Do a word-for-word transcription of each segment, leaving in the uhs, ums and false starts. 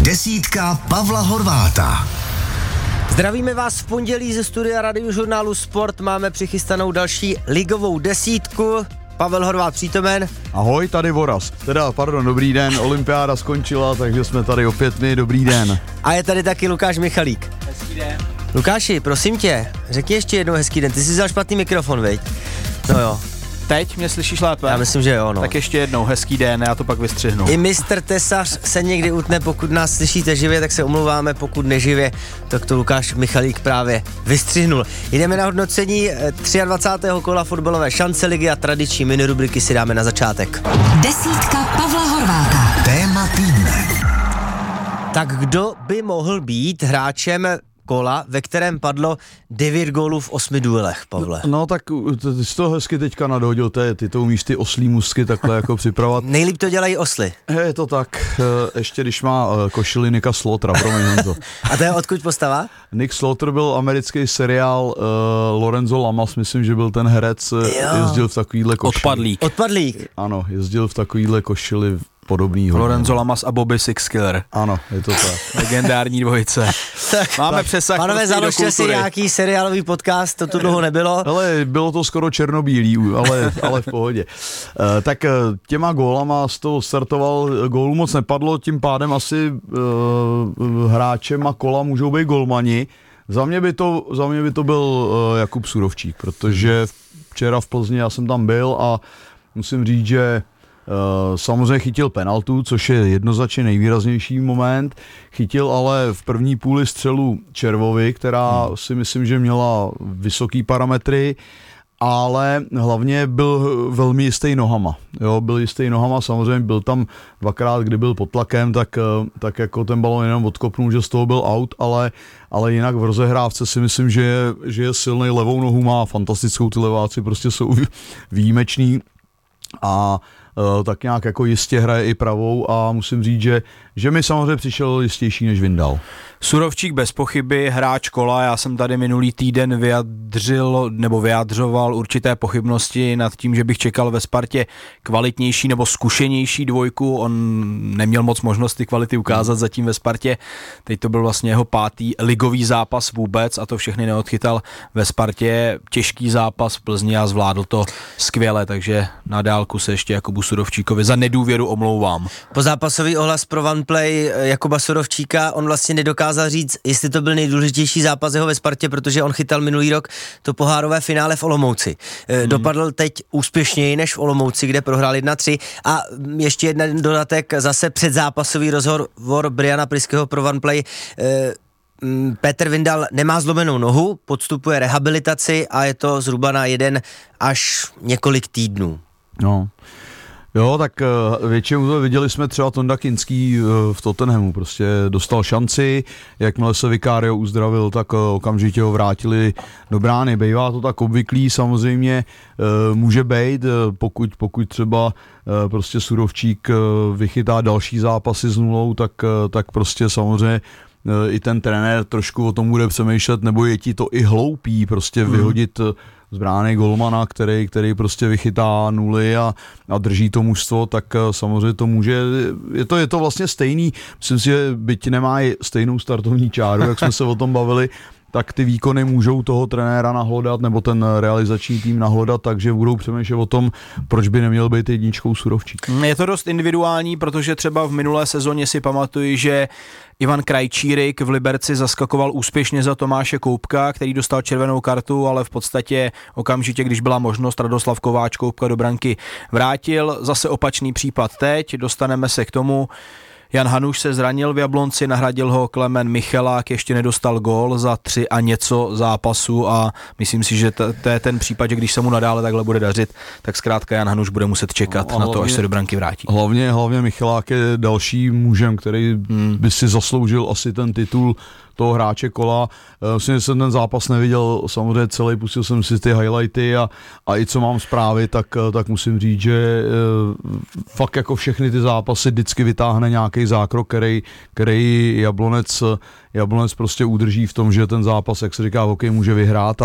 Desítka Pavla Horváta. Zdravíme vás v pondělí ze studia Radiožurnálu Sport. Máme přichystanou další ligovou desítku. Pavel Horvát přítomen. Ahoj, tady Voraz. Teda, pardon, dobrý den, olympiáda skončila, takže jsme tady opět my, dobrý den. A je tady taky Lukáš Michalík. Hezký den. Lukáši, prosím tě, řekni ještě jednou hezký den. Ty jsi vzal špatný mikrofon, veď? No jo. Teď mě slyšíš lépe? Já myslím, že jo, no. Tak ještě jednou, hezký den, já to pak vystřihnu. I mistr Tesař se někdy utne, pokud nás slyšíte živě, tak se omlouváme, pokud neživě, tak to Lukáš Michalík právě vystřihnul. Jdeme na hodnocení dvacátého třetího kola fotbalové šance ligy a tradiční minirubriky si dáme na začátek. Desítka Pavla Horváta. Téma týdne. Tak kdo by mohl být hráčem kola, ve kterém padlo devět gólů v osmi duelech, Pavle? No tak ty jsi to hezky teďka nadhodil, ty, ty to umíš ty oslí musky takhle jako připravovat. Nejlíp to dělají osly. Je to tak, ještě když má košili Nicka Slaughtera, promiň Honzo. A to je odkud postava? Nick Slaughter byl americký seriál, uh, Lorenzo Lamas, myslím, že byl ten herec, jo. Jezdil v takovýhle košili. Odpadlík. Odpadlík. Ano, jezdil v takovýhle košili podobný. Lorenzo Lamas a Bobby Sixkiller. Ano, je to tak. Legendární dvojice. Tak, máme tak, přesah. Panové, založte si nějaký seriálový podcast, to tu dlouho nebylo. Ale bylo to skoro černobílý, ale, ale v pohodě. E, tak těma gólama z toho startoval, gólů moc nepadlo, tím pádem asi e, hráčema kola můžou být golmani. Za mě by to, za mě by to byl e, Jakub Surovčík, protože včera v Plzni já jsem tam byl a musím říct, že Uh, samozřejmě chytil penaltu, což je jednoznačně nejvýraznější moment. Chytil ale v první půli střelu Červovi, která hmm. si myslím, že měla vysoký parametry, ale hlavně byl velmi jistý nohama. Jo, byl jistý nohama, samozřejmě byl tam dvakrát, kdy byl pod tlakem, tak, tak jako ten balon jenom odkopnul, že z toho byl out, ale, ale jinak v rozehrávce si myslím, že je, že je silnej, levou nohu má fantastickou, ty leváci prostě jsou výjimečný a Uh, tak nějak jako jistě hraje i pravou a musím říct, že, že mi samozřejmě přišel jistější než Vindal. Surovčík bez pochyby, hráč kola, já jsem tady minulý týden vyjadřil nebo vyjadřoval určité pochybnosti nad tím, že bych čekal ve Spartě kvalitnější nebo zkušenější dvojku, on neměl moc možnost ty kvality ukázat zatím ve Spartě, teď to byl vlastně jeho pátý ligový zápas vůbec a to všechny neodchytal ve Spartě, těžký zápas v Plzni a zvládl to skvěle, takže na dálku se ještě Jakubu Surovčíkovi za nedůvěru omlouvám. Pozápasový ohlas pro OnePlay Jakuba Surovčíka, on vlastně nedokázal říct, jestli to byl nejdůležitější zápas jeho ve Spartě, protože on chytal minulý rok to pohárové finále v Olomouci. Hmm. Dopadl teď úspěšněji než v Olomouci, kde prohrál jedna tři a ještě jeden dodatek, zase předzápasový rozhovor Briana Pryského pro OnePlay. Petr Vindal nemá zlomenou nohu, podstupuje rehabilitaci a je to zhruba na jeden až několik týdnů. No. Jo, tak většinou to viděli jsme třeba Tonda Kinský v Tottenhamu, prostě dostal šanci, jakmile se Vicario uzdravil, tak okamžitě ho vrátili do brány. Bývá to tak obvyklý, samozřejmě může být, pokud, pokud třeba prostě Surovčík vychytá další zápasy s nulou, tak, tak prostě samozřejmě i ten trenér trošku o tom bude přemýšlet, nebo je ti to i hloupý prostě hmm. vyhodit z brány golmana, který, který prostě vychytá nuly a, a drží to mužstvo, tak samozřejmě to může, je to, je to vlastně stejný, myslím si, že byť nemá stejnou startovní čáru, jak jsme se o tom bavili, tak ty výkony můžou toho trenéra nahlodat, nebo ten realizační tým nahlodat, takže budou přemýšlet o tom, proč by neměl být jedničkou Surovčík. Je to dost individuální, protože třeba v minulé sezóně si pamatuju, že Ivan Krajčírik v Liberci zaskakoval úspěšně za Tomáše Koupka, který dostal červenou kartu, ale v podstatě okamžitě, když byla možnost, Radoslav Kováč Koupka do branky vrátil. Zase opačný případ teď, dostaneme se k tomu. Jan Hanuš se zranil v Jablonci, nahradil ho Klemen Michalák, ještě nedostal gól za tři a něco zápasu a myslím si, že to, to je ten případ, že když se mu nadále takhle bude dařit, tak zkrátka Jan Hanuš bude muset čekat no, na hlavně, to, až se do branky vrátí. Hlavně, hlavně Michalák je další mužem, který hmm. by si zasloužil asi ten titul toho hráče kola. Myslím, že jsem ten zápas neviděl samozřejmě celý, pustil jsem si ty highlighty a, a i co mám zprávy, tak, tak musím říct, že fakt jako všechny ty zápasy vždycky vytáhne nějaký zákrok, který, který Jablonec, Jablonec prostě udrží v tom, že ten zápas, jak se říká, hokej může vyhrát a,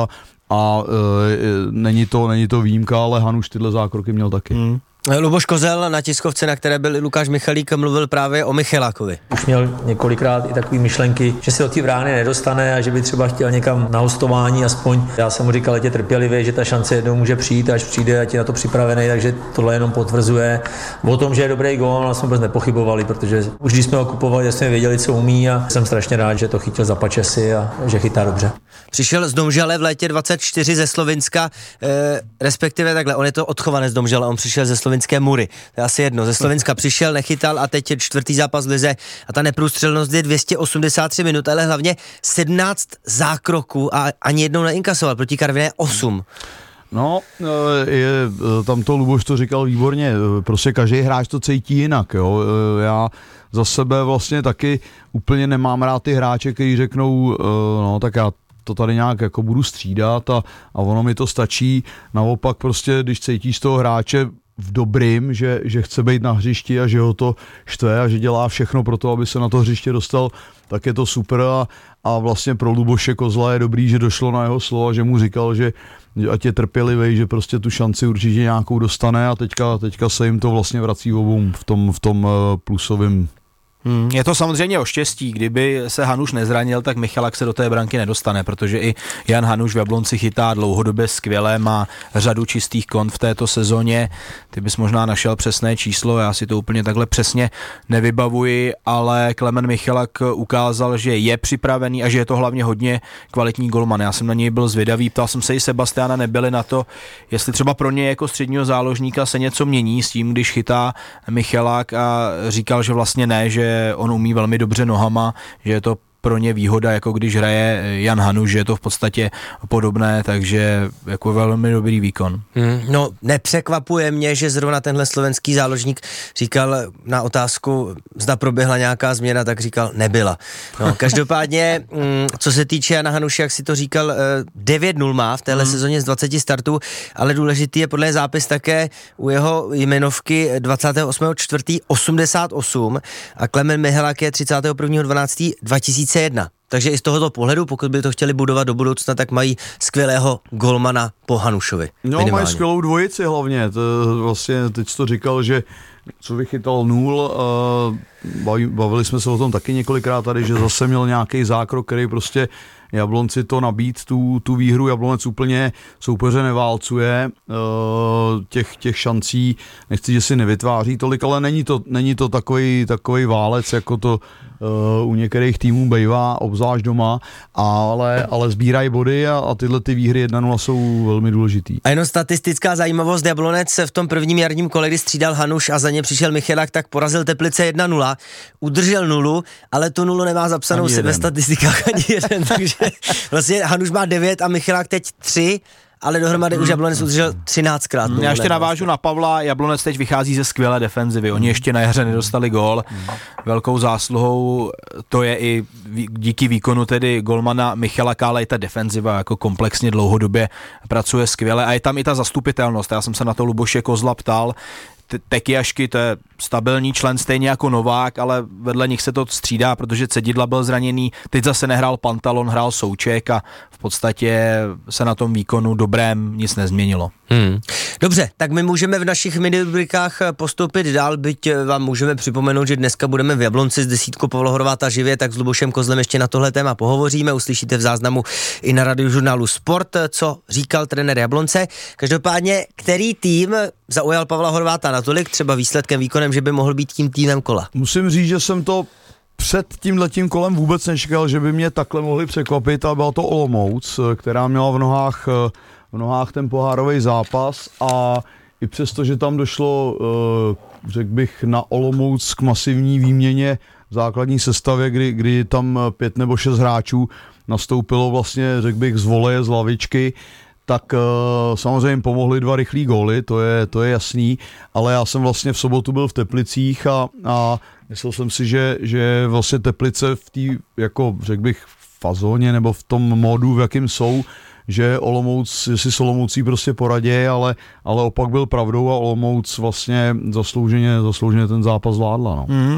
a e, není, to, není to výjimka, ale Hanuš tyhle zákroky měl taky. Hmm. Luboš Kozel na tiskovce, na které byl i Lukáš Michalík, mluvil právě o Michalákovi. Už měl několikrát i takové myšlenky, že se do té brány nedostane a že by třeba chtěl někam na hostování aspoň. Já jsem mu říkal, ať je trpělivý, že ta šance jednou může přijít, až přijde, ať je na to připravený, takže tohle jenom potvrzuje. O tom, že je dobrý gól, jsme vůbec nepochybovali, protože už když jsme ho kupovali, jsme věděli, co umí a jsem strašně rád, že to chytil za pačesy a že chytá dobře. Přišel z Domžale v létě dvacet čtyři ze Slovinska, eh, respektive takhle, on je to odchovanec z Domžale, on přišel ze slovinské Mury. To je asi jedno. Ze Slovenska přišel, nechytal a teď je čtvrtý zápas v lize a ta neprůstřelnost je dvě stě osmdesát tři minut, ale hlavně sedmnáct zákroků a ani jednou neinkasoval, proti Karviné osm. No, je, tam to Luboš to říkal výborně, prostě každý hráč to cítí jinak, jo. Já za sebe vlastně taky úplně nemám rád ty hráče, kteří řeknou, no tak já to tady nějak jako budu střídat a, a ono mi to stačí. Naopak prostě, když cítíš toho hráče v dobrým, že, že chce být na hřišti a že ho to štve a že dělá všechno pro to, aby se na to hřiště dostal, tak je to super a, a vlastně pro Luboše Kozla je dobrý, že došlo na jeho slova, že mu říkal, že ať je trpělivý, že prostě tu šanci určitě nějakou dostane a teďka, teďka se jim to vlastně vrací obou v tom, v tom plusovém. Hmm, je to samozřejmě o štěstí, kdyby se Hanuš nezranil, tak Michalak se do té branky nedostane, protože i Jan Hanuš v Jablonci chytá dlouhodobě skvěle, má řadu čistých kont v této sezóně, ty bys možná našel přesné číslo, já si to úplně takhle přesně nevybavuji, ale Klemen Michalak ukázal, že je připravený a že je to hlavně hodně kvalitní golman. Já jsem na něj byl zvědavý, ptal jsem se i Sebastiana Nebyly na to, jestli třeba pro něj jako středního záložníka se něco mění s tím, když chytá Michalak a říkal, že vlastně ne, že on umí velmi dobře nohama, že je to pro ně výhoda, jako když hraje Jan Hanuš, že je to v podstatě podobné, takže jako velmi dobrý výkon. Hmm, no, nepřekvapuje mě, že zrovna tenhle slovenský záložník říkal na otázku, zda proběhla nějaká změna, tak říkal, nebyla. No, každopádně, hmm, co se týče Jana Hanuše, jak si to říkal, devět nula má v téhle hmm. sezóně z dvaceti startů, ale důležitý je podle zápis také u jeho jmenovky dvacátého osmého čtvrtého osmdesát osm a Klemen Michalak je třicátého prvního dvanáctého dva tisíce jedna. Takže i z tohoto pohledu, pokud by to chtěli budovat do budoucna, tak mají skvělého golmana po Hanušovi. No, minimálně. Mají skvělou dvojici hlavně. To vlastně, teď jsi to říkal, že co vychytal nul, uh, bavili jsme se o tom taky několikrát tady, že zase měl nějaký zákrok, který prostě Jablonci to nabít, tu, tu výhru, Jablonec úplně soupeře neválcuje, uh, těch, těch šancí, nechci, že si nevytváří tolik, ale není to, není to takový, takový válec, jako to uh, u některých týmů bejvá, obzvlášť doma, ale, ale sbírají body a, a tyhle ty výhry jedna nula jsou velmi důležitý. A jenom statistická zajímavost, Jablonec se v tom prvním jarním kole, kdy střídal Hanuš a za ně přišel Michalak, tak porazil Teplice jedna nula, udržel nulu, ale tu nulu nemá zapsanou si ve statistikách ani jeden, takže vlastně Hanuš má devět a Michalak teď tři, ale dohromady už Jablonec udržel třináctkrát. Já ještě navážu na Pavla, Jablonec teď vychází ze skvělé defenzivy, oni ještě na jaře nedostali gól, velkou zásluhou to je i díky výkonu tedy golmana Michalaka, ale i ta defenziva jako komplexně dlouhodobě pracuje skvěle a je tam i ta zastupitelnost, já jsem se na to Luboše Kozla ptal, Tekiašky, to je stabilní člen stejně jako Novák, ale vedle nich se to střídá, protože Cedidla byl zraněný, teď zase nehrál Pantalon, hrál Souček a v podstatě se na tom výkonu dobrém nic nezměnilo. Hmm. Dobře, tak my můžeme v našich minirubrikách postoupit dál, byť vám můžeme připomenout, že dneska budeme v Jablonci s desítkou Pavla Horváta živě, tak s Lubošem Kozlem ještě na tohle téma pohovoříme, uslyšíte v záznamu i na radiožurnálu Sport, co říkal trenér Jablonce. Každopádně, který tým zaujal Pavla Horváta natolik třeba výsledkem, výkonem, že by mohl být tím týmem kola? Musím říct, že jsem to před tímhletím kolem vůbec nečekal, že by mě takhle mohli překvapit a byla to Olomouc, která měla v nohách, v nohách ten pohárový zápas a i přesto, že tam došlo, řekl bych, na Olomouc k masivní výměně v základní sestavě, kdy, kdy tam pět nebo šest hráčů nastoupilo vlastně, řekl bych, z voleje, z lavičky, tak uh, samozřejmě pomohly dva rychlý góly, to je, to je jasný, ale já jsem vlastně v sobotu byl v Teplicích a, a myslel jsem si, že, že vlastně Teplice v té, jako řekl bych, fazóně nebo v tom módu, v jakým jsou, že Olomouc, jestli s Olomoucí prostě poradějí, ale, ale opak byl pravdou a Olomouc vlastně zaslouženě, zaslouženě ten zápas zvládla. No. Mm,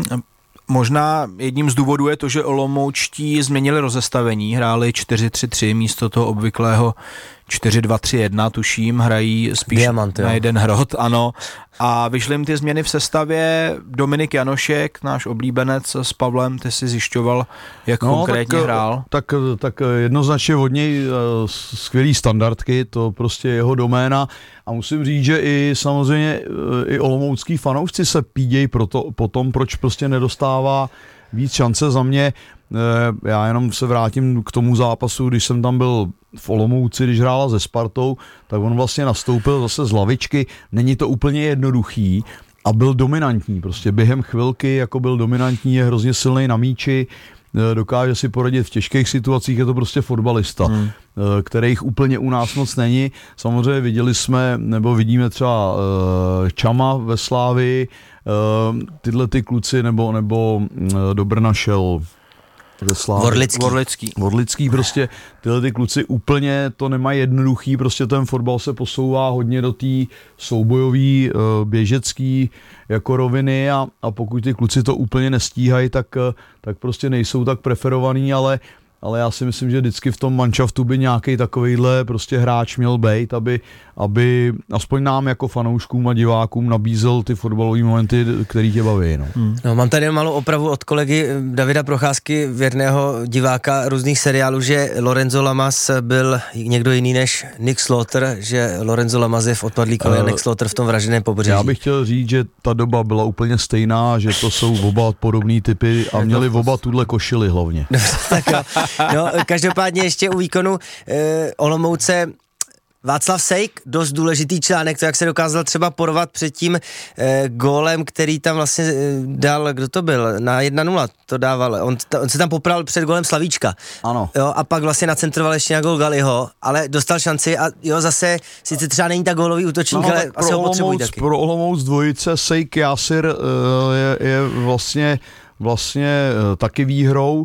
možná jedním z důvodů je to, že Olomoučtí změnili rozestavení, hráli čtyři tři tři místo toho obvyklého čtyři dva tři jedna, tuším, hrají spíš Diamant, na jo. jeden hrot, ano. A vyšly jim ty změny v sestavě. Dominik Janošek, náš oblíbenec s Pavlem, ty si zjišťoval, jak no, konkrétně tak, hrál. Tak, tak jednoznačně od něj skvělý standardky, to prostě jeho doména. A musím říct, že i samozřejmě i olomoucký fanoušci se pídějí proto, potom, proč prostě nedostává víc šance. Za mě. Já jenom se vrátím k tomu zápasu, když jsem tam byl v Olomouci, když hrála se Spartou, tak on vlastně nastoupil zase z lavičky. Není to úplně jednoduchý a byl dominantní. Prostě během chvilky jako byl dominantní, je hrozně silný na míči, dokáže si poradit v těžkých situacích, je to prostě fotbalista, hmm. kterých úplně u nás moc není. Samozřejmě viděli jsme, nebo vidíme třeba Čama ve Slávii, tyhle ty kluci, nebo, nebo do Brna šel Vorlický. Vorlický. Vorlický prostě, tyhle ty kluci úplně to nemají jednoduchý, prostě ten fotbal se posouvá hodně do té soubojový, běžecký jako roviny a, a pokud ty kluci to úplně nestíhají, tak, tak prostě nejsou tak preferovaný, ale ale já si myslím, že vždycky v tom manšaftu by nějaký takovejhle prostě hráč měl být, aby, aby aspoň nám jako fanouškům a divákům nabízel ty fotbalové momenty, který tě baví. No. Hmm. No, mám tady malou opravu od kolegy Davida Procházky, věrného diváka různých seriálů, že Lorenzo Lamas byl někdo jiný než Nick Slaughter, že Lorenzo Lamas je v Odpadlíkově uh, a Nick Slaughter v tom Vraženém Pobřeží. Já bych chtěl říct, že ta doba byla úplně stejná, že to jsou oba podobný typy a měli oba tuhle košily hlavně. Tak jo. No, každopádně ještě u výkonu eh, Olomouce Václav Sejk, dost důležitý článek, to jak se dokázal třeba porovat před tím eh, gólem, který tam vlastně eh, dal, kdo to byl, na jedna nula to dával, on, t- on se tam popral před gólem Slavíčka. Ano. Jo, a pak vlastně nacentroval ještě na gól Galiho, ale dostal šanci a jo, zase, sice třeba není tak gólový útočník, no, ale asi ho potřebují taky. Pro Olomouc dvojice Sejk Jasir uh, je, je vlastně vlastně taky výhrou.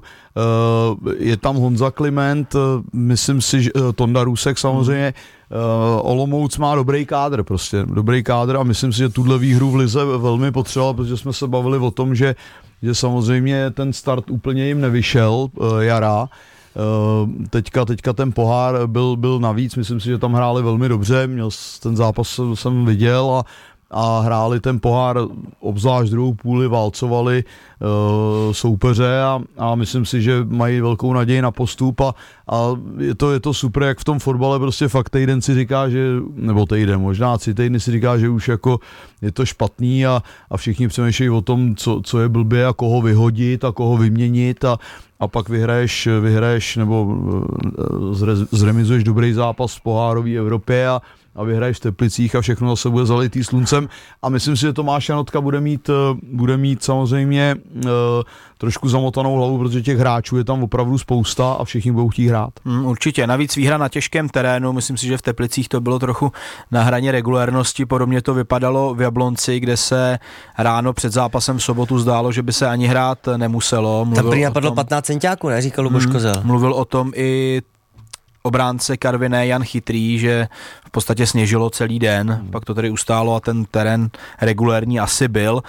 Je tam Honza Kliment, myslím si, že Tonda Rusek samozřejmě. Olomouc má dobrý kádr, prostě dobrý kádr a myslím si, že tuhle výhru v lize velmi potřeboval, protože jsme se bavili o tom, že, že samozřejmě ten start úplně jim nevyšel jara. Teďka, teďka ten pohár byl, byl navíc, myslím si, že tam hráli velmi dobře, měl ten zápas jsem viděl a a hráli ten pohár, obzvlášť druhou půli, válcovali uh, soupeře a, a myslím si, že mají velkou naději na postup a, a je, to, je to super, jak v tom fotbale prostě fakt týden si říká, že, nebo týden, možná tři týdny si říká, že už jako je to špatný a, a všichni přemýšlejí o tom, co, co je blbě a koho vyhodit a koho vyměnit a a pak vyhraješ, vyhraješ nebo zre, zremizuješ dobrý zápas v pohárové Evropě a a vyhraješ v Teplicích a všechno zase bude zalitý sluncem a myslím si, že Tomáš Janotka bude mít, bude mít samozřejmě uh, trošku zamotanou hlavu, protože těch hráčů je tam opravdu spousta a všichni budou chtít hrát. Mm, určitě, navíc výhra na těžkém terénu, myslím si, že v Teplicích to bylo trochu na hraně regulérnosti, podobně to vypadalo v Jablonci, kde se ráno před zápasem v sobotu zdálo, že by se ani hrát nemuselo. Mluvil tam prý napadlo tom, patnáct centiáků, ne? Říkal Luboš Kozel. Mm, mluvil o tom i obránce Karviné Jan Chytrý, že v podstatě sněžilo celý den, hmm. pak to tady ustálo a ten terén regulérní asi byl.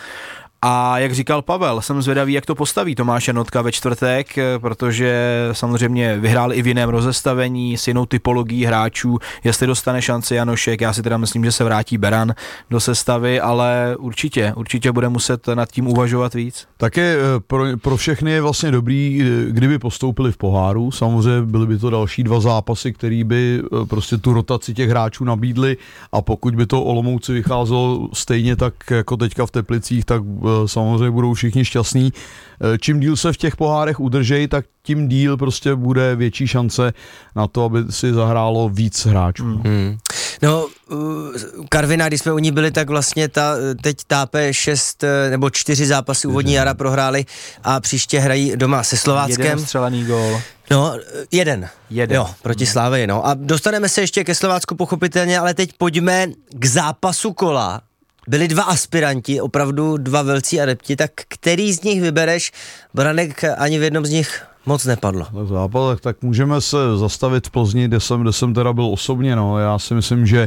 A jak říkal Pavel, jsem zvědavý, jak to postaví Tomáš Janotka ve čtvrtek, protože samozřejmě vyhrál i v jiném rozestavení s jinou typologií hráčů, jestli dostane šanci Janošek, já si teda myslím, že se vrátí Beran do sestavy, ale určitě, určitě bude muset nad tím uvažovat víc. Také pro, pro všechny je vlastně dobrý, kdyby postoupili v poháru, samozřejmě byly by to další dva zápasy, který by prostě tu rotaci těch hráčů nabídly a pokud by to Olomouci vycházelo stejně tak jako teďka v Teplicích, tak samozřejmě budou všichni šťastní. Čím díl se v těch pohárech udržejí, tak tím díl prostě bude větší šance na to, aby si zahrálo víc hráčů. Hmm. No, Karviná, když jsme u ní byli, tak vlastně ta, teď tápe šest nebo čtyři zápasy úvodní jara prohráli a příště hrají doma se Slováckem. Jeden střelený gól. No, jeden. Jeden. Jo, proti Slávii, no. A dostaneme se ještě ke Slovácku pochopitelně, ale teď pojďme k zápasu kola. Byli dva aspiranti, opravdu dva velcí adepti, tak který z nich vybereš? Branek ani v jednom z nich moc nepadlo. Na zápas, tak můžeme se zastavit v Plzni, kde jsem, kde jsem teda byl osobně, no. Já si myslím, že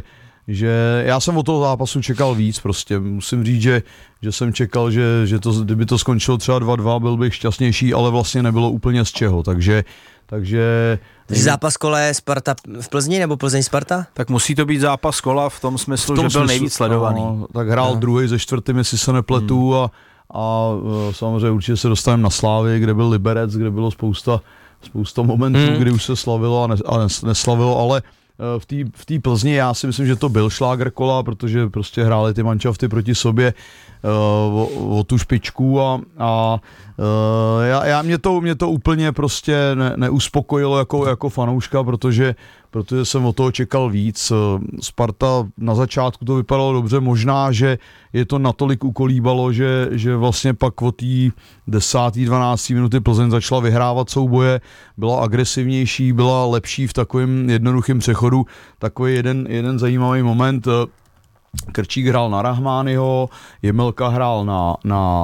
že já jsem od toho zápasu čekal víc prostě, musím říct, že, že jsem čekal, že, že to, kdyby to skončilo třeba dva dva, byl bych šťastnější, ale vlastně nebylo úplně z čeho, takže takže... Takže zápas kola je Sparta v Plzni nebo Plzeň Sparta? Tak musí to být zápas kola v tom smyslu, v tom že byl smyslu, nejvíc sledovaný. No, tak hrál no. druhý ze čtvrtým, jestli se nepletu hmm. a, a samozřejmě určitě se dostaneme na Slávy, kde byl Liberec, kde bylo spousta, spousta momentů, hmm. kdy už se slavilo a, ne, a neslavilo, ale v té v té Plzni já si myslím, že to byl šlágr kola, protože prostě hráli ty manšafty proti sobě uh, o, o tu špičku a, a uh, já, já mě, to, mě to úplně prostě ne, neuspokojilo jako, jako fanouška, protože, protože jsem od toho čekal víc. Sparta na začátku to vypadalo dobře, možná, že je to natolik ukolíbalo, že, že vlastně pak od té desáté dvanácté minuty Plzeň začala vyhrávat souboje, byla agresivnější, byla lepší v takovém jednoduchém přechodu. Takový jeden, jeden zajímavý moment, Krčík hrál na Rahmányho, Jemelka hrál na, na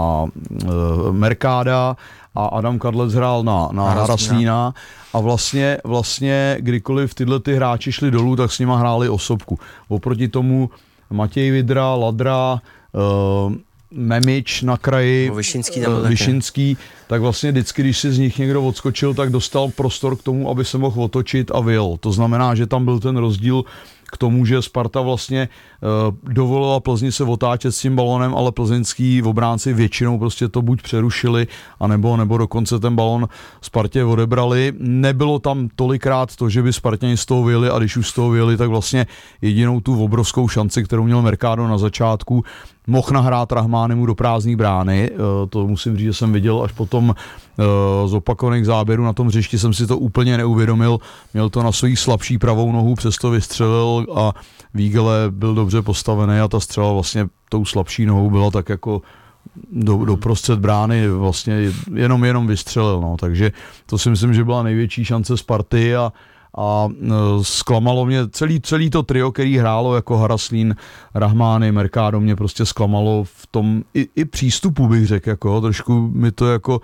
uh, Merkáda a Adam Kadlec hrál na, na Haraslína a vlastně, vlastně kdykoliv tyhle ty hráči šli dolů, tak s nima hráli osobku. Oproti tomu Matěj Vidra, Ladra, uh, Memič na kraji, Vyšinský, uh, Vyšinský, tak vlastně vždycky, když si z nich někdo odskočil, tak dostal prostor k tomu, aby se mohl otočit a vyjel. To znamená, že tam byl ten rozdíl k tomu, že Sparta vlastně uh, dovolila Plzni se otáčet s tím balonem, ale plzeňský obránci většinou prostě to buď přerušili, anebo, nebo dokonce ten balon Spartě odebrali. Nebylo tam tolikrát to, že by Spartěni z toho vyjeli a když už z toho vyjeli, tak vlastně jedinou tu obrovskou šanci, kterou měl Mercado na začátku, mohl nahrát Rahmánymu do prázdné brány. Uh, to musím říct, že jsem viděl až potom uh, z opakovaných záběrů na tom hřišti, jsem si to úplně neuvědomil. Měl to na svou slabší pravou nohu, přesto vystřelil a Vígele byl dobře postavený a ta střela vlastně tou slabší nohou byla tak jako do, do prostřed brány, vlastně jenom jenom vystřelil. No. Takže to si myslím, že byla největší šance Sparty a a zklamalo mě celý, celý to trio, který hrálo jako Haraslín, Rahmány, Mercado, mě prostě zklamalo v tom i, i přístupu, bych řekl, jako, trošku mi to jako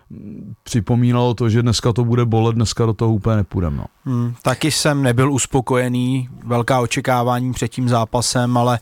připomínalo to, že dneska to bude bolet, dneska do toho úplně nepůjdem. No. Hmm, taky jsem nebyl uspokojený, velká očekávání před tím zápasem, ale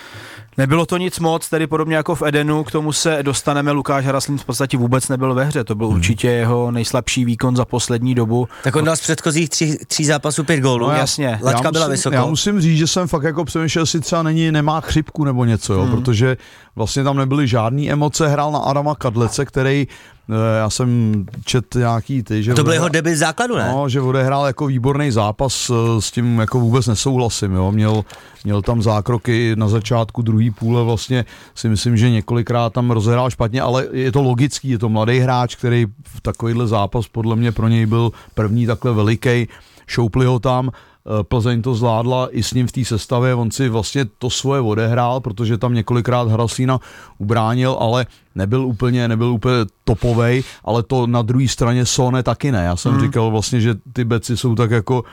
nebylo to nic moc, tedy podobně jako v Edenu, k tomu se dostaneme. Lukáš Haraslín v podstatě vůbec nebyl ve hře, to byl hmm. určitě jeho nejslabší výkon za poslední dobu. Tak on dal z předchozích tří, tří zápasů pět gólů. No jasně. Laťka byla vysoko. Já musím říct, že jsem fakt jako přemýšlel, jestli třeba není, nemá chřipku nebo něco, jo, hmm. protože vlastně tam nebyly žádný emoce, hrál na Adama Kadlece, který já jsem čet nějaký ty, že... A to byl jeho debut základu, ne? No, že odehrál jako výborný zápas, s tím jako vůbec nesouhlasím, jo, měl, měl tam zákroky na začátku druhý půle, vlastně si myslím, že několikrát tam rozehrál špatně, ale je to logický, je to mladý hráč, který v takovýhle zápas podle mě pro něj byl první takhle veliký, šoupli ho tam, Plzeň to zvládla i s ním v té sestavě, on si vlastně to svoje odehrál, protože tam několikrát Haraslína ubránil, ale nebyl úplně, nebyl úplně topovej, ale to na druhé straně Sone taky ne. Já jsem hmm. říkal vlastně, že ty beci jsou tak jako,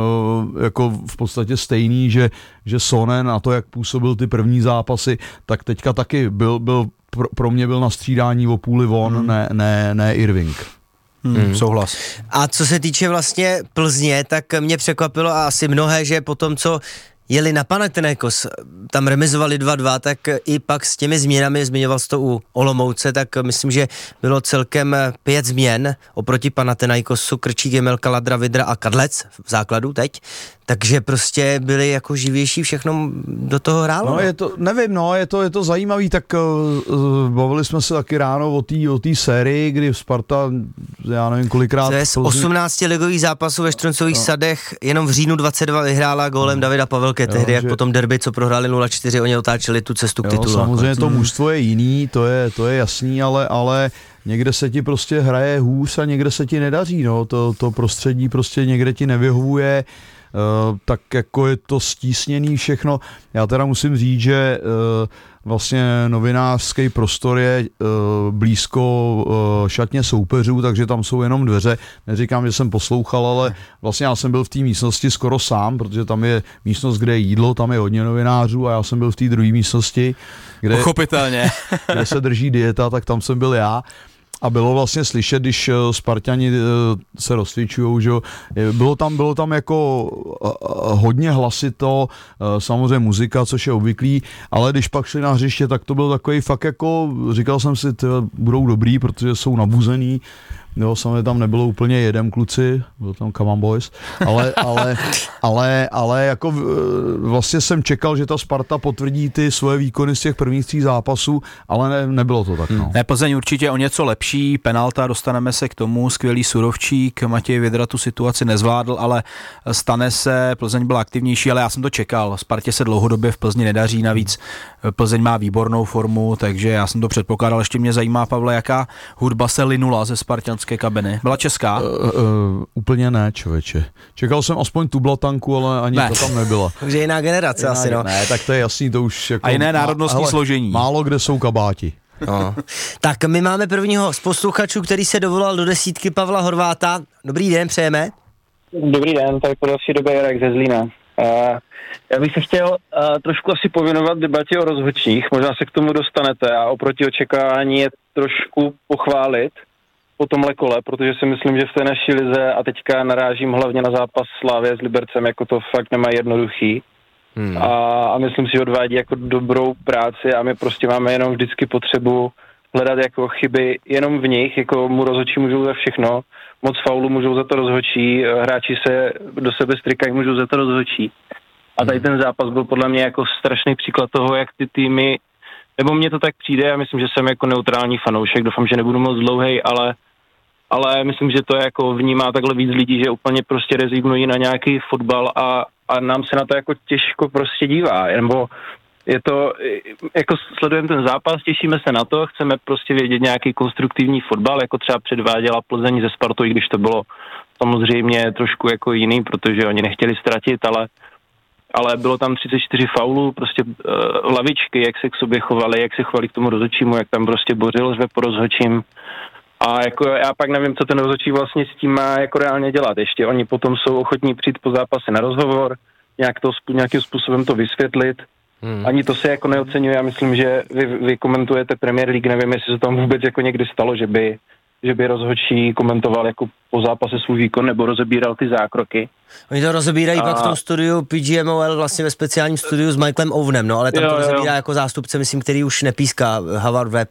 jako v podstatě stejný, že, že Sone na to, jak působil ty první zápasy, tak teďka taky byl, byl pro, pro mě byl na střídání o půli von, hmm. ne, ne, ne Irving. Hmm, hmm. Souhlas. A co se týče vlastně Plzně, tak mě překvapilo a asi mnohé, že po tom, co jeli na Panathinaikos, tam remizovali dva dva, tak i pak s těmi změnami, zmiňoval jsi to u Olomouce, tak myslím, že bylo celkem pět změn oproti Panathinaikosu, Krčík, Jemelka, Ladra, Vidra a Kadlec v základu teď, takže prostě byli jako živější, všechno do toho hrálo. No je to, nevím, no, je to, je to zajímavý, tak uh, bavili jsme se taky ráno o té o té sérii, kdy Sparta, já nevím kolikrát... To je z osmnácti ligových zápasů ve Štruncových no. sadech, jenom v říjnu dvacet dva vyhrála gólem no. Davida Pavelky, tehdy, jo, jak že... potom derby, co prohráli nula čtyři, oni otáčeli tu cestu k jo, titulu. Samozřejmě to mužstvo je jiný, to je, to je jasný, ale, ale někde se ti prostě hraje hůř a někde se ti nedaří, no, to, to prostředí prostě někde ti nevyhovuje, Uh, tak jako je to stísněný všechno. Já teda musím říct, že uh, vlastně novinářský prostor je uh, blízko uh, šatně soupeřů, takže tam jsou jenom dveře. Neříkám, že jsem poslouchal, ale vlastně já jsem byl v té místnosti skoro sám, protože tam je místnost, kde je jídlo, tam je hodně novinářů a já jsem byl v té druhé místnosti, kde, pochopitelně. kde se drží dieta, tak tam jsem byl já. A bylo vlastně slyšet, když Spartani se rozcvičujou, že bylo tam, bylo tam jako hodně hlasito, samozřejmě muzika, což je obvyklý, ale když pak šli na hřiště, tak to byl takový fakt jako, říkal jsem si, ty budou dobrý, protože jsou nabuzený. Jo, samozřejmě tam nebylo úplně jedem kluci, byl tam Come on Boys, ale, ale, ale, ale jako vlastně jsem čekal, že ta Sparta potvrdí ty svoje výkony z těch prvních tří zápasů, ale ne, nebylo to tak. No. Ne, Plzeň určitě o něco lepší, penalta, dostaneme se k tomu, skvělý Surovčík, Matěj Vědra tu situaci nezvládl, ale stane se, Plzeň byla aktivnější, ale já jsem to čekal, Spartě se dlouhodobě v Plzni nedaří, navíc Plzeň má výbornou formu, takže já jsem to předpokládal, ještě mě zajímá, Pavle, jaká hudba se linula ze spartanské kabiny. Byla česká? Uh, uh, úplně ne, člověče. Čekal jsem aspoň tu blatanku, ale ani ne. To tam nebyla. Takže jiná generace jiná, asi, no. Ne, tak to je jasný, to už jako... A jiné národnostní má, složení. Málo kde jsou kabáti. No. Tak my máme prvního z posluchačů, který se dovolal do desítky, Pavla Horváta. Dobrý den, přejeme. Dobrý den, tady po další době Jarek ze Zlína. Uh, já bych se chtěl uh, trošku asi pověnovat debatě o rozhodčích, možná se k tomu dostanete a oproti očekávání je trošku pochválit po tomhle kole, protože si myslím, že v té naší lize, a teďka narážím hlavně na zápas Slávie s Libercem, jako to fakt nemá jednoduchý. Hmm. A, a myslím si, že odvádí jako dobrou práci a my prostě máme jenom vždycky potřebu hledat jako chyby jenom v nich, jako mu rozhodčí můžou za všechno, moc faulu můžou za to rozhodčí, hráči se do sebe strykají, můžou za to rozhodčí. A tady ten zápas byl podle mě jako strašný příklad toho, jak ty týmy, nebo mně to tak přijde, já myslím, že jsem jako neutrální fanoušek, doufám, že nebudu moc dlouhej, ale ale myslím, že to jako vnímá takhle víc lidí, že úplně prostě rezignují na nějaký fotbal a, a nám se na to jako těžko prostě dívá, nebo je to, jako sledujeme ten zápas, těšíme se na to, chceme prostě vědět nějaký konstruktivní fotbal, jako třeba předváděla Plzeň ze Spartou, i když to bylo samozřejmě trošku jako jiný, protože oni nechtěli ztratit, ale ale bylo tam třicet čtyři faulů, prostě uh, lavičky, jak se k sobě chovali, jak se chovali k tomu rozhodčímu, jak tam prostě bořil řve po rozhodčím. A jako já pak nevím, co ten rozhodčí vlastně s tím má jako reálně dělat. Ještě oni potom jsou ochotní přijít po zápase na rozhovor, nějak to, nějakým způsobem to vysvětlit. Hmm. Ani to se jako neoceňuje. Já myslím, že vy, vy komentujete Premier League, nevím, jestli se tam vůbec jako někdy stalo, že by, že by rozhodčí komentoval jako po zápase svůj výkon nebo rozebíral ty zákroky. Oni to rozebírají a... pak v tom studiu P G M O L, vlastně ve speciálním studiu s Michaelem Owenem, no ale tam jo, to rozebírá jo. jako zástupce, myslím, který už nepíská, Havard Webb.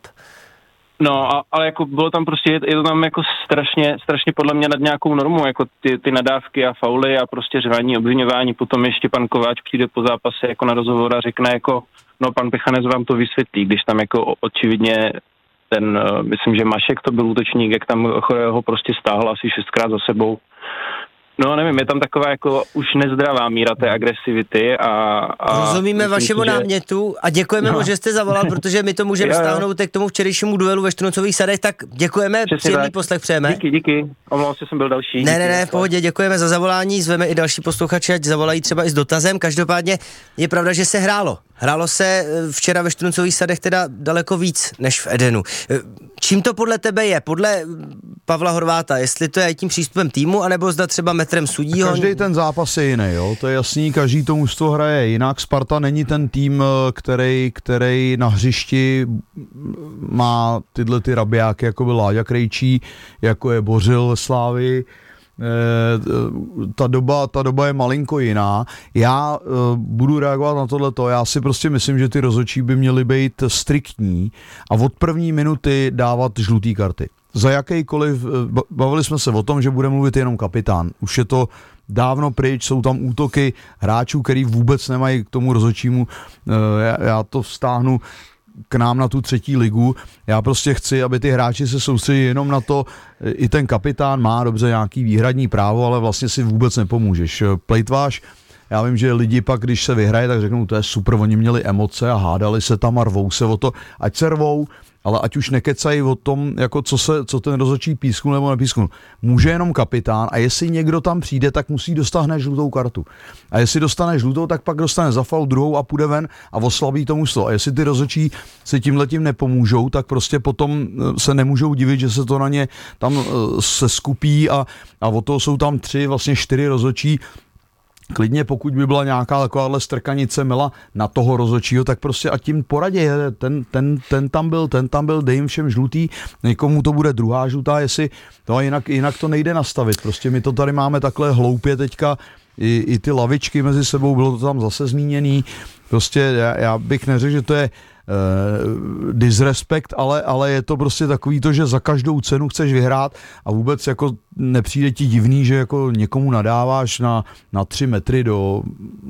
No, a, ale jako bylo tam prostě, je, je to tam jako strašně, strašně podle mě nad nějakou normou, jako ty, ty nadávky a fauly a prostě řvání, obviňování, potom ještě pan Kováč přijde po zápase jako na rozhovor a řekne jako, no pan Pechanec vám to vysvětlí, když tam jako očividně ten, myslím, že Mašek to byl útočník, jak tam ho prostě stáhl asi šestkrát za sebou. No nevím, je tam taková jako už nezdravá míra té agresivity a... a rozumíme vašemu si, námětu a děkujeme no. mu, že jste zavolal, protože my to můžeme stáhnout k tomu včerejšímu duelu ve Štruncových sadech, tak děkujeme, přesně příjemný tak. Poslech přejeme. Díky, díky, omlouvám se, jsem byl další. Ne, ne, ne, v pohodě, děkujeme za zavolání, zveme i další posluchače, ať zavolají třeba i s dotazem, každopádně je pravda, že se hrálo. Hrálo se včera ve Štruncových sadech teda daleko víc než v Edenu. Čím to podle tebe je? Podle Pavla Horváta, jestli to je tím přístupem týmu, anebo zda třeba metrem sudího? Každý ten zápas je jiný, jo? To je jasný, každý to mužstvo hraje jinak. Sparta není ten tým, který, který na hřišti má tyhle ty rabiáky, jako byl Láďa Krejčí, jako je Bořil ve Slávii. Ta doba, ta doba je malinko jiná. Já uh, budu reagovat na tohleto. Já si prostě myslím, že ty rozhodčí by měly být striktní a od první minuty dávat žlutý karty. Za jakýkoliv, bavili jsme se o tom, že bude mluvit jenom kapitán. Už je to dávno pryč, jsou tam útoky hráčů, který vůbec nemají k tomu rozhodčímu. Uh, já, já to vztáhnu k nám na tu třetí ligu. Já prostě chci, aby ty hráči se soustředili jenom na to, i ten kapitán má dobře nějaký výhradní právo, ale vlastně si vůbec nepomůžeš. Plejtváš, já vím, že lidi pak, když se vyhraje, tak řeknou, to je super, oni měli emoce a hádali se tam a rvou se o to, ať se rvou, ale ať už nekecají o tom, jako co, se, co ten rozhodčí písknul nebo nepísknul. Může jenom kapitán a jestli někdo tam přijde, tak musí dostat hned žlutou kartu. A jestli dostane žlutou, tak pak dostane za faul druhou a půjde ven a oslabí to mužstvo. A jestli ty rozhodčí si tímhletím nepomůžou, tak prostě potom se nemůžou divit, že se to na ně tam se skupí a, a o toho jsou tam tři, vlastně čtyři rozhodčí, klidně pokud by byla nějaká takováhle strkanice mela na toho rozhodčího, tak prostě a tím poradě, ten, ten, ten tam byl, ten tam byl, dej jim všem žlutý, někomu to bude druhá žlutá, jestli, no jinak, jinak to nejde nastavit, prostě my to tady máme takhle hloupě teďka, i, i ty lavičky mezi sebou, bylo to tam zase zmíněný, prostě já, já bych neřekl, že to je Uh, disrespekt, ale, ale je to prostě takový to, že za každou cenu chceš vyhrát a vůbec jako nepřijde ti divný, že jako někomu nadáváš na, na tři metry do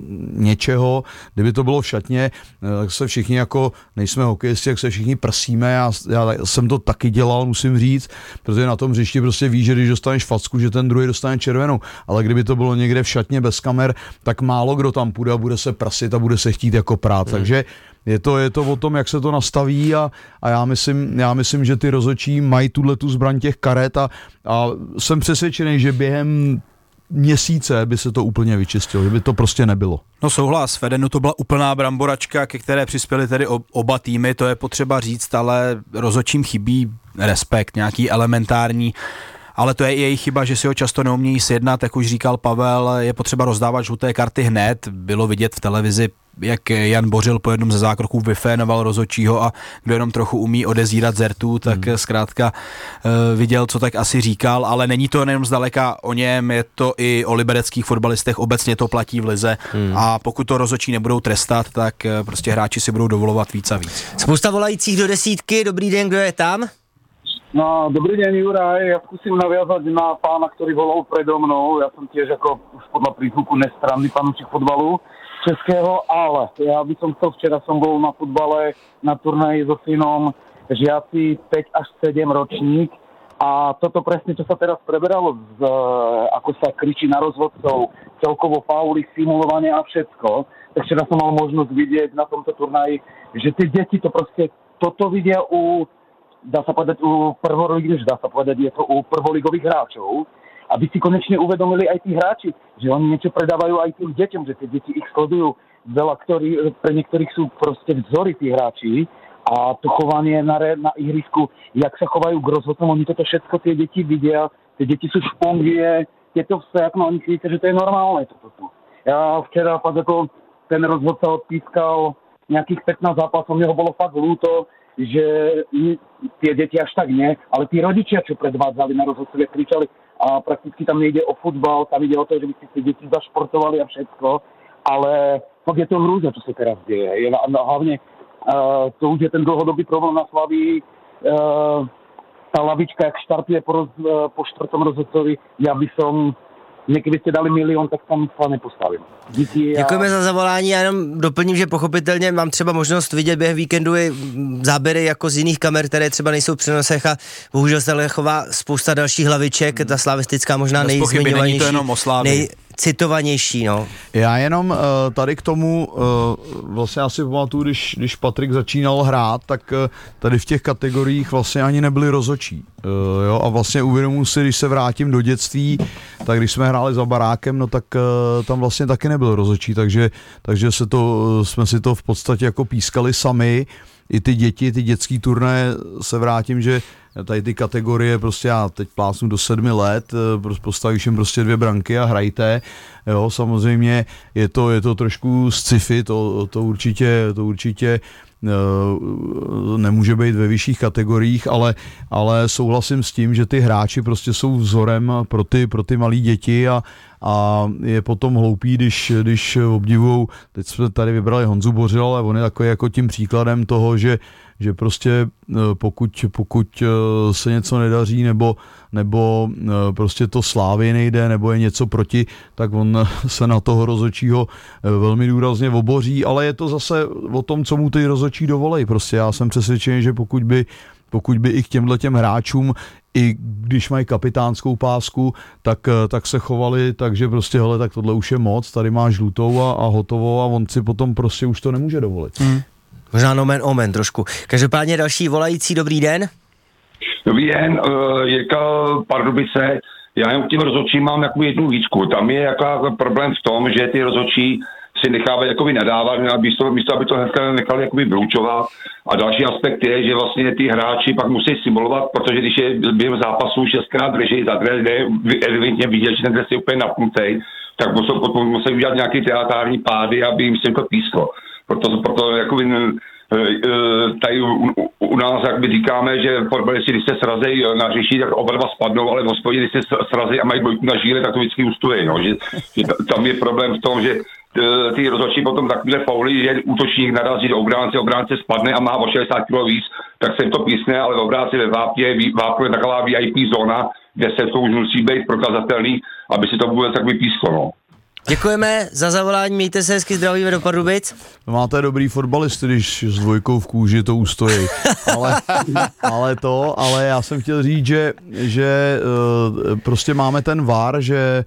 něčeho, kdyby to bylo v šatně, tak se všichni jako, nejsme hokejisti, jak se všichni prsíme, já, já jsem to taky dělal, musím říct, protože na tom hřišti prostě víš, že když dostaneš facku, že ten druhý dostane červenou, ale kdyby to bylo někde v šatně bez kamer, tak málo kdo tam půjde a bude se prasit a bude se chtít jako prát, hmm. takže Je to, je to o tom, jak se to nastaví a, a já, myslím, já myslím, že ty rozhodčí mají tuhletu zbraň těch karet a, a jsem přesvědčený, že během měsíce by se to úplně vyčistilo, že by to prostě nebylo. No souhlas, v Edenu to byla úplná bramboračka, ke které přispěly tedy oba týmy, to je potřeba říct, ale rozhodčím chybí respekt, nějaký elementární, ale to je i jejich chyba, že si ho často neumějí sjednat, jak už říkal Pavel, je potřeba rozdávat žluté karty hned, bylo vidět v televizi, jak Jan Bořil po jednom ze zákroků vyfénoval rozhodčího a kdo jenom trochu umí odezírat zertu, tak hmm. zkrátka uh, viděl, co tak asi říkal, ale není to jenom zdaleka o něm, je to i o libereckých fotbalistech, obecně to platí v lize hmm. a pokud to rozhodčí nebudou trestat, tak uh, prostě hráči si budou dovolovat víc a víc. Spousta volajících do desítky, dobrý den, kdo je tam? No, dobrý deň, Juraj, ja skúsim naviazať na pána, ktorý volal predo mnou, ja som tiež ako už podľa prízvuku nestranný fanúšik fotbalu českého, ale ja by som chcel, včera som bol na futbale na turnaji so synom žiaci päť až sedem ročník a toto presne, čo sa teraz preberalo, z, ako sa kričí na rozhodcov, celkovo fauly, simulovanie a všetko, tak včera som mal možnosť vidieť na tomto turnaji, že tie deti to proste, toto vidia u dá sa povedať u prvoligových, dá sa povedať, je to u prvoligových hráčov, aby si konečne uvedomili aj tí hráči, že oni niečo predávajú aj tým deťom, že tie deti ich sledujú, veľa, ktorí, pre niektorých sú proste vzory tí hráči a to chovanie na, na ihrisku, jak sa chovajú k rozhodcom, oni toto všetko tie deti vidia, tie deti sú špongie, tieto vse, no oni si víte, že to je normálne toto tu. Ja včera fakt ako ten rozhodca odpískal nejakých pätnásť zápasov, mne ho bolo fakt ľúto, že tie deti až tak nie, ale tí rodičia, čo predvádzali na rozhodcovia, kričali a prakticky tam nejde o futbal, tam ide o to, že by si tie deti zašportovali a všetko, ale fakt je to hrúza, čo sa teraz deje. Je, no, hlavne uh, to už je ten dlhodobý problém na Slavii, uh, tá lavička, jak štartuje po, roz, uh, po štvrtom rozhodcovi, ja by som Kdyby jste dali milion, tak tam nic nepostavím. Díky. Děkujeme a... za zavolání, já jenom doplním, že pochopitelně mám třeba možnost vidět během víkendu i záběry jako z jiných kamer, které třeba nejsou v přenosech a bohužel se chová spousta dalších hlaviček, ta slavistická možná nejzmiňovanější, nejcitovanější. No. Já jenom uh, tady k tomu, uh, vlastně asi pamatuju, když, když Patrik začínal hrát, tak uh, tady v těch kategoriích vlastně ani nebyli rozhodčí. Uh, jo, a vlastně uvědomuji si, když se vrátím do dětství, tak když jsme hráli za barákem, no tak uh, tam vlastně taky nebyl rozhodčí, takže, takže se to, uh, jsme si to v podstatě jako pískali sami. I ty děti, ty dětský turnaje, se vrátím, že tady ty kategorie, prostě já teď plásnu do sedmi let, postavíš jim prostě dvě branky a hrajte, jo, samozřejmě je to, je to trošku sci-fi, to, to určitě, to určitě nemůže být ve vyšších kategoriích, ale, ale souhlasím s tím, že ty hráči prostě jsou vzorem pro ty, pro ty malí děti a, a je potom hloupý, když, když obdivujou, teď jsme tady vybrali Honzu Bořil, ale on je takový jako tím příkladem toho, že, že prostě pokud, pokud se něco nedaří nebo, nebo prostě to Slávy nejde nebo je něco proti, tak on se na toho rozhodčího velmi důrazně oboří, ale je to zase o tom, co mu ty rozhodčí dovolej. Prostě já jsem přesvědčený, že pokud by, pokud by i k těmhle těm hráčům, i když mají kapitánskou pásku, tak, tak se chovali, takže prostě hele, tak tohle už je moc, tady máš žlutou a, a hotovo a on si potom prostě už to nemůže dovolit. Hmm. Možná nomen omen trošku. Každopádně další volající, dobrý den. Dobrý den, uh, Jirka Pardubice. Já jen k těm rozhodčím mám jakou jednu výzku. Tam je jaká problém v tom, že ty rozhodčí si nechávají jakoby nadávat, místo, místo aby to hnedka nechali jakoby vyučovat. A další aspekt je, že vlastně ty hráči pak musí simulovat, protože když je během zápasu šestkrát drží za dres, kde je evidentně vidět, že ten dres je úplně napnutý, tak musí, musí udělat nějaký teatrální pády, aby jim se to písklo. Proto, proto jakoby, tady u, u nás, jak my říkáme, že fotbalisti, když se srazejí na hřišti, tak oba dva spadnou, ale v hospodě, když se srazejí a mají dvojku na žíle, tak to vždycky ustojí. No. Že, že tam je problém v tom, že ty rozhodčí potom takovýhle fauly, že útočník narazí do obránce, obránce spadne a má o šedesát kilo víc, tak se jim to písne, ale v obránci ve Vápě, Vápě je taková V I P zóna, kde se to už musí být prokazatelný, aby si to vůbec tak vypísklo. No. Děkujeme za zavolání, mějte se hezky, zdravíme do Pardubic. Máte dobrý fotbalisty, když s dvojkou v kůži to ustojí. Ale, ale to, ale já jsem chtěl říct, že, že prostě máme ten V A R, že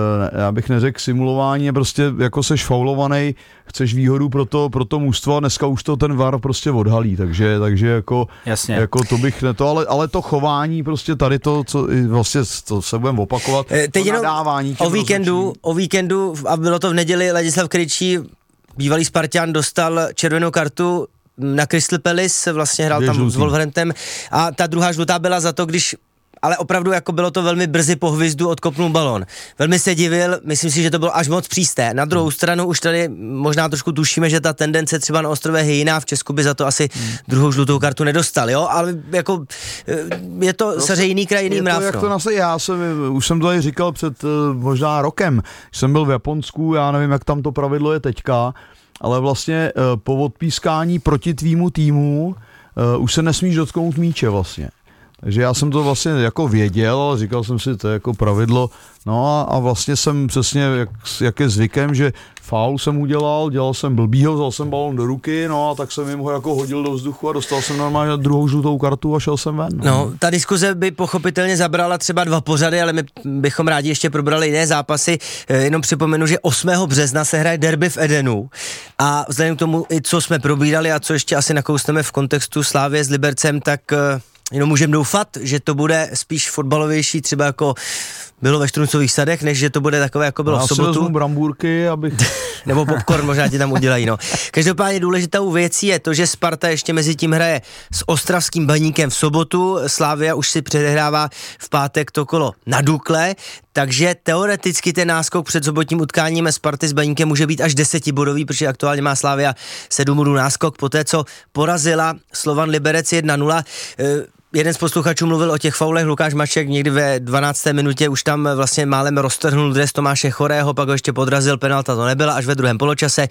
já bych neřekl simulování, prostě jako seš faulovaný, chceš výhodu pro to, pro to mužstvo a dneska už to ten V A R prostě odhalí, takže, takže jako, jako to bych ne to, ale, ale to chování prostě tady to, co vlastně to se budeme opakovat, teď to nadávání. O víkendu, o víkendu, a bylo to v neděli, Ladislav Krejčí, bývalý Spartan, dostal červenou kartu na Crystal Palace, vlastně hrál Dvě tam žlutý. s Wolverhamptonem a ta druhá žlutá byla za to, když ale opravdu jako bylo to velmi brzy po hvizdu, odkopnul balón. Velmi se divil, myslím si, že to bylo až moc přísté. Na druhou stranu už tady možná trošku tušíme, že ta tendence třeba na ostrově je jiná, v Česku by za to asi hmm. druhou žlutou kartu nedostal, jo, ale jako je to no, samozřejmě jiný kraj, jiný mráv. Jak to nase, já jsem, už jsem to tady říkal před možná rokem, jsem byl v Japonsku, já nevím, jak tam to pravidlo je teďka, ale vlastně po odpískání proti tvýmu týmu už se nesmíš dotknout míče vlastně. Takže já jsem to vlastně jako věděl, ale říkal jsem si, to je jako pravidlo. No a, a vlastně jsem přesně, jak, jak je zvykem, že faul jsem udělal, dělal jsem blbýho, vzal jsem balon do ruky, no a tak jsem jim ho jako hodil do vzduchu a dostal jsem normálně druhou žlutou kartu a šel jsem ven. No, no ta diskuze by pochopitelně zabrala třeba dva pořady, ale my bychom rádi ještě probrali jiné zápasy. Jenom připomenu, že osmého března se hraje derby v Edenu a vzhledem k tomu, i co jsme probírali a co ještě asi nakousneme v kontextu Slávie s Libercem, tak jenom můžeme doufat, že to bude spíš fotbalovější, třeba jako bylo ve Štruncových sadech, než že to bude takové, jako bylo já v sobotu. Já si vezmu brambůrky, abych... Nebo popcorn možná ti tam udělají, no. Každopádně důležitou věcí je to, že Sparta ještě mezi tím hraje s ostravským Baníkem v sobotu, Slavia už si předehrává v pátek to kolo na Dukle, takže teoreticky ten náskok před sobotním utkáním Sparty s Baníkem může být až desetibodový, protože aktuálně má Slavia sedm bodů náskok, poté co porazila Slovan Liberec jedna nula. Jeden z posluchačů mluvil o těch faulech, Lukáš Mašek někdy ve dvanácté minutě už tam vlastně málem roztrhnul dres Tomáše Chorého, pak ho ještě podrazil, penalta to nebyla, až ve druhém poločase.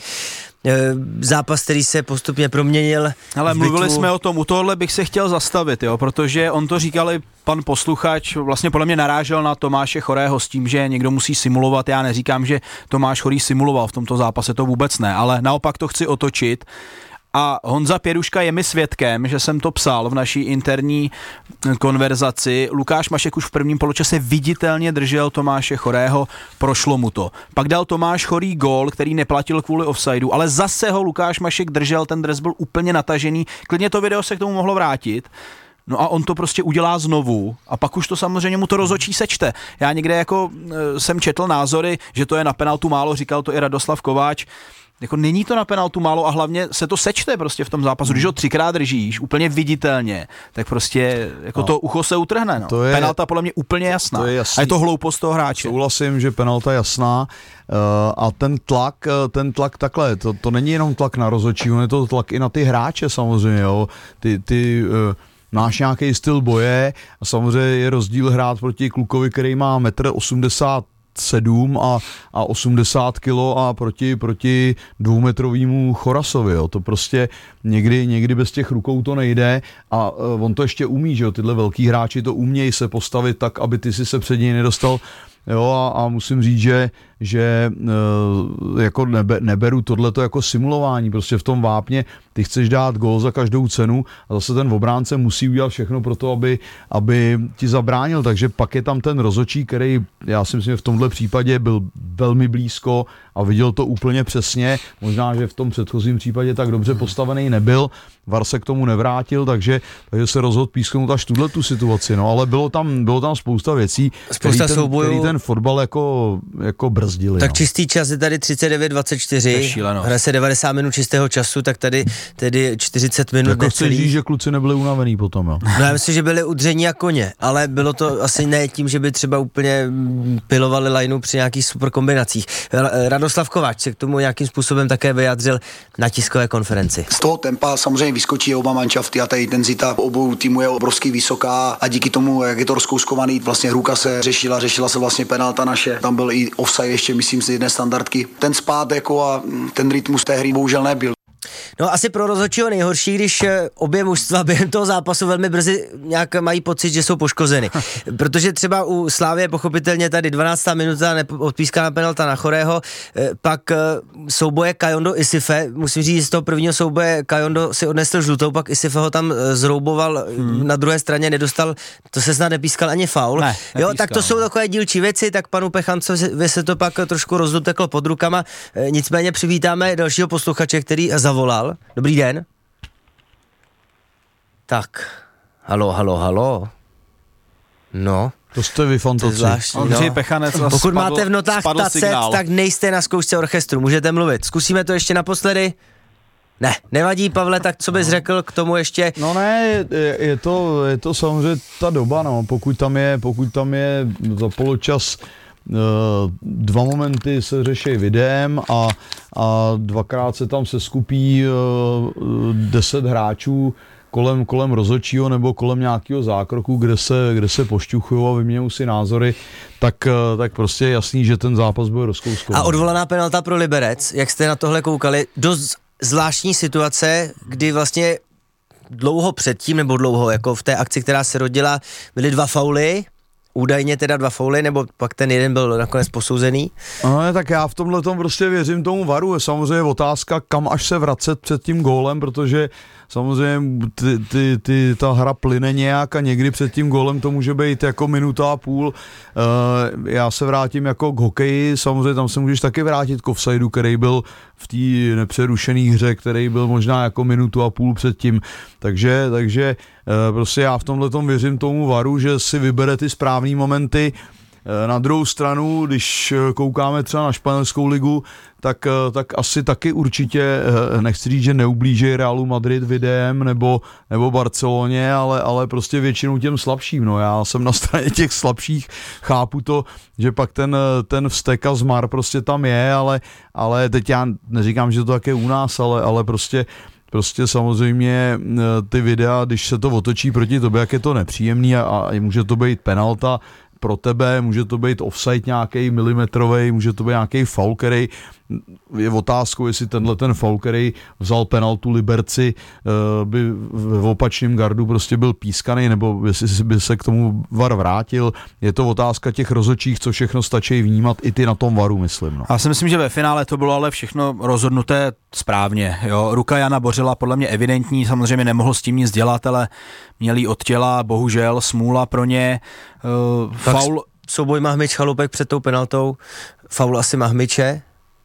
Zápas, který se postupně proměnil. Ale mluvili jsme o tom, u tohohle bych se chtěl zastavit, jo, protože on to říkal i pan posluchač, vlastně podle mě narážel na Tomáše Chorého s tím, že někdo musí simulovat. Já neříkám, že Tomáš Chorý simuloval v tomto zápase, to vůbec ne, ale naopak to chci otočit. A Honza Pěruška je mi svědkem, že jsem to psal v naší interní konverzaci. Lukáš Mašek už v prvním poločase viditelně držel Tomáše Chorého, prošlo mu to. Pak dal Tomáš Chorý gól, který neplatil kvůli offsideu, ale zase ho Lukáš Mašek držel, ten dres byl úplně natažený. Klidně to video se k tomu mohlo vrátit. No a on to prostě udělá znovu a pak už to samozřejmě mu to rozhodčí sečte. Já někde jako e, jsem četl názory, že to je na penaltu málo, říkal to i Radoslav Kováč. Jako není to na penaltu málo a hlavně se to sečte prostě v tom zápasu. Když ho třikrát držíš úplně viditelně, tak prostě jako no. to ucho se utrhne. No. To je, penalta podle mě úplně jasná. To je a je to hloupost toho hráče. Souhlasím, že penalta jasná uh, a ten tlak, ten tlak takhle, to, to není jenom tlak na rozhodčí, je to tlak i na ty hráče samozřejmě. Jo. Ty, ty uh, máš nějaký styl boje a samozřejmě je rozdíl hrát proti klukovi, který má metr osmdesát sedm a, a osmdesát kilo a proti, proti dvoumetrovému Chorasovi, jo. To prostě někdy, někdy bez těch rukou to nejde a uh, on to ještě umí, že jo, tyhle velký hráči to umějí se postavit tak, aby ty si se před něj nedostal, jo, a, a musím říct, že že uh, jako nebe, neberu tohleto jako simulování, prostě v tom vápně ty chceš dát gól za každou cenu a zase ten obránce musí udělat všechno pro to, aby, aby ti zabránil, takže pak je tam ten rozhodčí, který já si myslím, že v tomhle případě byl velmi blízko a viděl to úplně přesně, možná, že v tom předchozím případě tak dobře postavený nebyl, V A R se k tomu nevrátil, takže, takže se rozhodl písknout až tuhle tu situaci, no, ale bylo tam, bylo tam spousta věcí, spousta který ten, soubojů, který ten ten fotbal jako, jako brzdili. Tak no. čistý čas je tady třicet devět dvacet čtyři, hraje se devadesát minut čistého času, tak tady tedy čtyřicet minut jako necelý. Chceš, že kluci nebyli unavený potom, jo? No já myslím, že byli udření jako koně, ale bylo to asi ne tím, že by třeba úplně pilovali lajnu při nějakých super kombinacích. Radoslav Kováč se k tomu nějakým způsobem také vyjádřil na tiskové konferenci. Z toho tempa samozřejmě vyskočí oba manšafty a ta intenzita obou týmů je obrovsky vysoká a díky tomu, jak je to rozkouskovaný, vlastně ruka se řešila, řešila se vlastně penalta naše. Tam byl i offside ještě, myslím, z jedné standardky. Ten spád jako a ten rytmus té hry bohužel nebyl. No asi pro rozhodčího nejhorší, když obě mužstva během toho zápasu velmi brzy nějak mají pocit, že jsou poškozeny. Protože třeba u Slávie pochopitelně tady dvanáctá minuta odpískána penalta na Chorého, pak souboje Kajondo Isife, musím říct, z toho prvního souboje Kajondo si odnesl žlutou, pak Isife ho tam zrouboval, hmm. na druhé straně nedostal, to se snad nepískal ani faul. Ne, jo, tak to jsou takové dílčí věci, tak panu Pechancovi se to pak trošku rozluteklo pod rukama, nicméně přivítáme dalšího posluchače, který zavolal. Dobrý den. Tak, halo, halo, halo. No. To jste vy fantoci. Ondřej Pechanec. Pokud spadl, máte v notách tacet, signál. tak nejste na zkoušce orchestru, můžete mluvit. Zkusíme to ještě naposledy? Ne, nevadí, Pavle, tak co bys řekl k tomu ještě? No ne, je, je, to, je to samozřejmě ta doba, no, pokud tam je, pokud tam je za poločas dva momenty se řeší videem a, a dvakrát se tam seskupí deset hráčů kolem, kolem rozhodčího nebo kolem nějakého zákroku, kde se, kde se pošťuchují a vyměňují si názory, tak, tak prostě je jasný, že ten zápas bude rozkouskovaný. A odvolaná penalta pro Liberec, jak jste na tohle koukali, dost zvláštní situace, kdy vlastně dlouho předtím, nebo dlouho, jako v té akci, která se rodila, byly dva fauly, údajně teda dva fauly, nebo pak ten jeden byl nakonec posouzený? No ne, tak já v tomhle tom prostě věřím tomu varu. Je samozřejmě otázka, kam až se vracet před tím gólem, protože samozřejmě ty, ty, ty, ta hra plyne nějak a někdy před tím gólem to může být jako minuta a půl. Uh, já se vrátím jako k hokeji, samozřejmě tam se můžeš taky vrátit k offsideu, který byl v té nepřerušené hře, který byl možná jako minutu a půl předtím. Takže, takže uh, prostě já v tomhle tom věřím tomu varu, že si vybere ty správný momenty. Na druhou stranu, když koukáme třeba na španělskou ligu, tak, tak asi taky určitě, nechci říct, že neublíží Realu Madrid videem nebo, nebo Barceloně, ale, ale prostě většinou těm slabším. No, já jsem na straně těch slabších, chápu to, že pak ten, ten vztek a zmar prostě tam je, ale, ale teď já neříkám, že to tak je u nás, ale, ale prostě Prostě samozřejmě ty videa, když se to otočí proti tobě, jak je to nepříjemný a, a může to být penalta pro tebe, může to být offside nějaký milimetrový, může to být nějaký foul, který je otázkou, jestli tenhle ten foul, který vzal penaltu Liberci, by v opačném gardu prostě byl pískaný, nebo jestli by se k tomu VAR vrátil. Je to otázka těch rozhodčích, co všechno stačí vnímat, i ty na tom VARu, myslím. No. Já si myslím, že ve finále to bylo ale všechno rozhodnuté správně. Jo. Ruka Jana Bořila podle mě evidentní, samozřejmě nemohl s tím nic dělat, ale měl jí od těla, bohužel, smůla pro ně. Uh, faul... Souboj Mahmič Chalupek před tou penaltou, faul asi Mahmiče.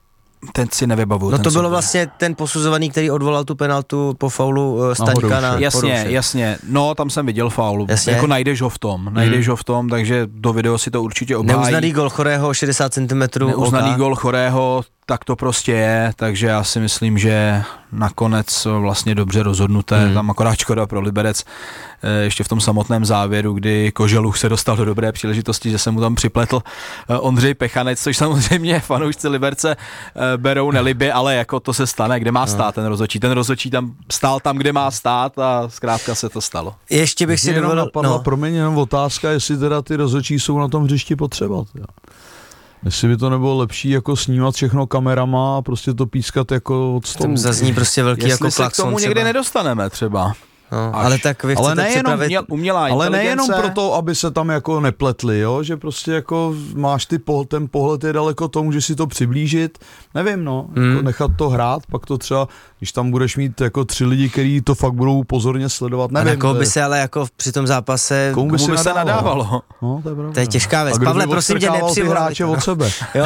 Ten si nevybavuju. No to bylo souboj. Vlastně ten posuzovaný, který odvolal tu penaltu po faulu uh, Staňka na Jasně, Porouše. jasně. No, tam jsem viděl faul. Jasně. Jako najdeš ho v tom. Najdeš hmm. ho v tom, takže do video si to určitě obhájí. Neuznaný gol Chorého šedesát centimetrů. Neuznaný gol Chorého, tak to prostě je, takže já si myslím, že nakonec vlastně dobře rozhodnuté, hmm. tam akorát škoda pro Liberec, ještě v tom samotném závěru, kdy Koželuch se dostal do dobré příležitosti, že se mu tam připletl Ondřej Pechanec, což samozřejmě fanoušci Liberce berou nelibě, ale jako to se stane, kde má stát ten rozhodčí. Ten rozhodčí tam stál tam, kde má stát a zkrátka se to stalo. Ještě bych si dovolil... No. Promiň, jenom otázka, jestli teda ty rozhodčí jsou na tom hřišti potřeba. Teda. Jestli by to nebylo lepší jako snímat všechno kamerama a prostě to pískat jako od stolu. Tam zazní prostě velký Jestli jako klakson. Jestli se k tomu třeba. někdy nedostaneme třeba. No, ale tak vy ale chcete nejenom, připravit... umělá ale nejenom proto, aby se tam jako nepletli, jo? Že prostě jako máš ty po, ten pohled je daleko tomu, že si to přiblížit, nevím, no, hmm. jako nechat to hrát, pak to třeba, když tam budeš mít jako tři lidi, kteří to fakt budou pozorně sledovat, nevím. A na koho by se ale jako při tom zápase... Komu by, komu by se nadávalo? nadávalo? No, to je pravda. To je těžká věc. Pavle, prosím tě, nepřivolávej to. Od sebe. Jo,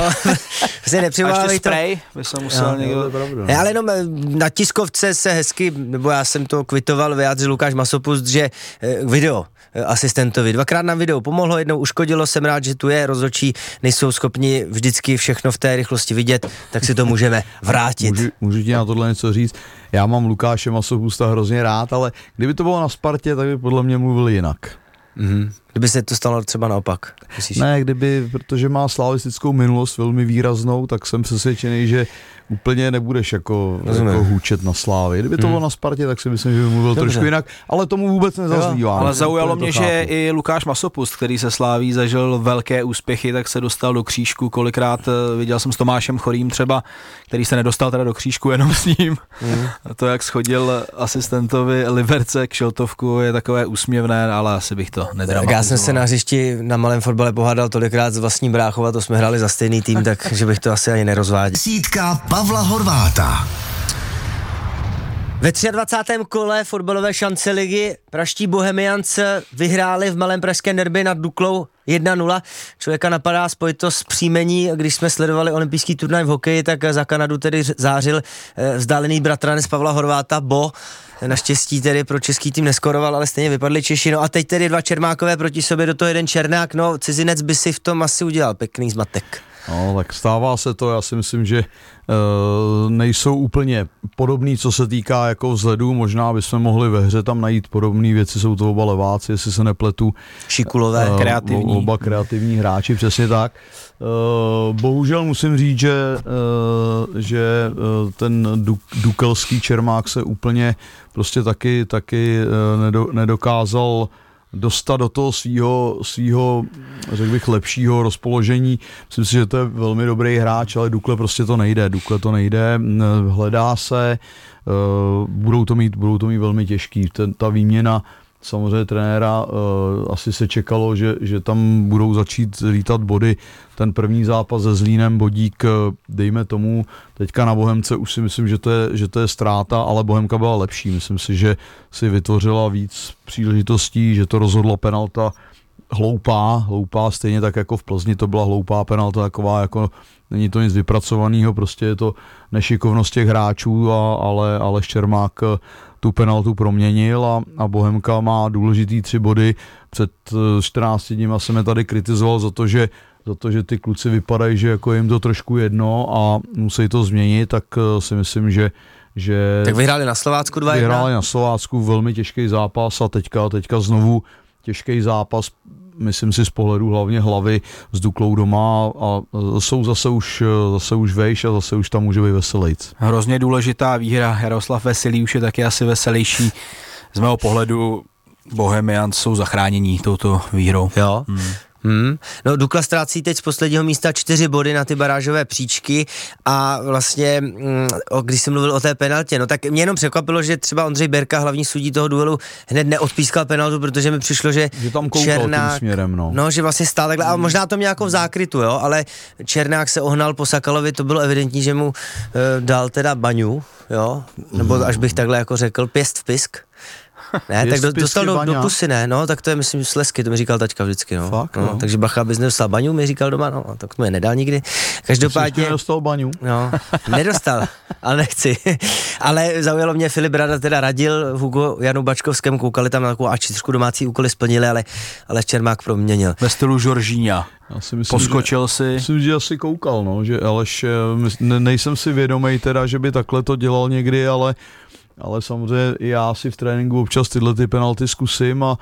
se nepřivolávej to. spray by se musel jo, někdo... Ne, ale jenom na tiskovce se hezky, nebo já jsem to kvitoval, vyjádřil vyjádřil Lukáš Masopust, že video asistentovi dvakrát nám video pomohlo, jednou uškodilo, jsem rád, že tu je, rozhodčí nejsou schopni vždycky všechno v té rychlosti vidět, tak si to můžeme vrátit. Můžu, můžu ti na tohle něco říct? Já mám Lukáše Masopusta hrozně rád, ale kdyby to bylo na Spartě, tak by podle mě mluvil jinak. Mm-hmm. Kdyby se to stalo třeba naopak, myslíš? Ne, kdyby, protože má slavistickou minulost velmi výraznou, tak jsem přesvědčený, že úplně nebudeš jako, jako hůčet na Slávy. Kdyby to bylo hmm. na Spartě, tak si myslím, že by mluvil Dobře. trošku jinak, ale tomu vůbec nezazlívám. Ale zaujalo mě, že i Lukáš Masopust, který se Sláví zažil velké úspěchy, tak se dostal do křížku. Kolikrát viděl jsem s Tomášem Chorým třeba, který se nedostal teda do křížku jenom s ním. Hmm. To, jak schodil asistentovi Liberce k šiltovku, je takové úsměvné, ale asi bych to nedramatizoval. Já jsem se na hřišti na malém fotbale pohádal tolikrát s vlastním bráchou a to jsme hráli za stejný tým, takže bych to asi ani nerozváděl. Sítka Pavla Horváta. Ve dvacátém třetím kole fotbalové šance ligy praští Bohemians vyhráli v malém pražském derby nad Duklou jedna nula. Člověka napadá spojitost příjmení, když jsme sledovali olympijský turnaj v hokeji, tak za Kanadu tedy zářil vzdálený bratranec Pavla Horváta Bo. Naštěstí tedy pro český tým neskoroval, ale stejně vypadli Češi. No a teď tedy dva Čermákové proti sobě, do toho jeden Černák. No, cizinec by si v tom asi udělal pěkný zmatek. No, tak stává se to, já si myslím, že uh, nejsou úplně podobný, co se týká jako vzhledu, možná bychom mohli ve hře tam najít podobné věci, jsou to oba leváci, jestli se nepletu. Šikulové, uh, kreativní. Oba kreativní hráči, přesně tak. Uh, bohužel musím říct, že, uh, že uh, ten du, dukelský Čermák se úplně prostě taky, taky uh, nedo, nedokázal dostat do toho svýho, svýho, řekl bych, lepšího rozpoložení. Myslím si, že to je velmi dobrý hráč, ale Dukle prostě to nejde. Dukle to nejde, hledá se, budou to mít, budou to mít velmi těžký. Ten, ta výměna samozřejmě trenéra, asi se čekalo, že, že tam budou začít lítat body. Ten první zápas se Zlínem, bodík, dejme tomu, teďka na Bohemce už si myslím, že to je, že to je ztráta, ale Bohemka byla lepší. Myslím si, že si vytvořila víc příležitostí, že to rozhodla penalta hloupá, hloupá, stejně tak jako v Plzni to byla hloupá penalta, taková jako není to nic vypracovaného, prostě je to nešikovnost těch hráčů, a, ale, ale Ščermák tu penaltu proměnil a, a Bohemka má důležitý tři body. Před čtrnácti dní jsem je tady kritizoval za to, že za to, že ty kluci vypadají, že jako jim to trošku jedno a musí to změnit, tak si myslím, že že tak vyhráli na Slovácku dva jedna. Vyhráli na Slovácku velmi těžký zápas a teďka, teďka znovu těžký zápas, myslím si z pohledu hlavně hlavy s Duklou doma a jsou zase už, zase už vejš a zase už tam může být veselejc. Hrozně důležitá výhra, Jaroslav Veselý už je taky asi veselější. Z mého pohledu Bohemians jsou zachránění touto výhrou. Jo. Hmm. Hmm. No, Dukla ztrácí teď z posledního místa čtyři body na ty barážové příčky a vlastně, mm, když jsem mluvil o té penaltě, no tak mě jenom překvapilo, že třeba Ondřej Berka, hlavní sudí toho duelu, hned neodpískal penaltu, protože mi přišlo, že, že tam Černák, směrem, no. no, že vlastně stál takhle, a možná to měl jako v zákrytu, jo, ale Černák se ohnal po Sakalovi, to bylo evidentní, že mu e, dal teda baňu, jo, nebo až bych takhle jako řekl, pěst v pisk. Ne, tak do, dostal do, do pusy, ne, no, tak to je, myslím, Slezky, to mi říkal taťka vždycky, no. Fakt, no, no. Takže bacha, bys nedostal baňu, mi říkal doma, no, tak to mi nedal nikdy. Každopádně... Jsi nedostal baňu? No, nedostal, ale nechci. Ale zaujalo mě, Filip Rada teda radil Hugo Janu Bačkovskému, koukali tam na takovou A čtyři domácí úkoly splnili, ale, ale Čermák proměnil. Ve stylu Žoržíňa. Poskočil že, si. Myslím, že asi koukal, no, že Aleš, ne, nejsem si vědomý teda, že by takhle to dělal někdy, ale ale samozřejmě já si v tréninku občas tyhle ty penalty zkusím a,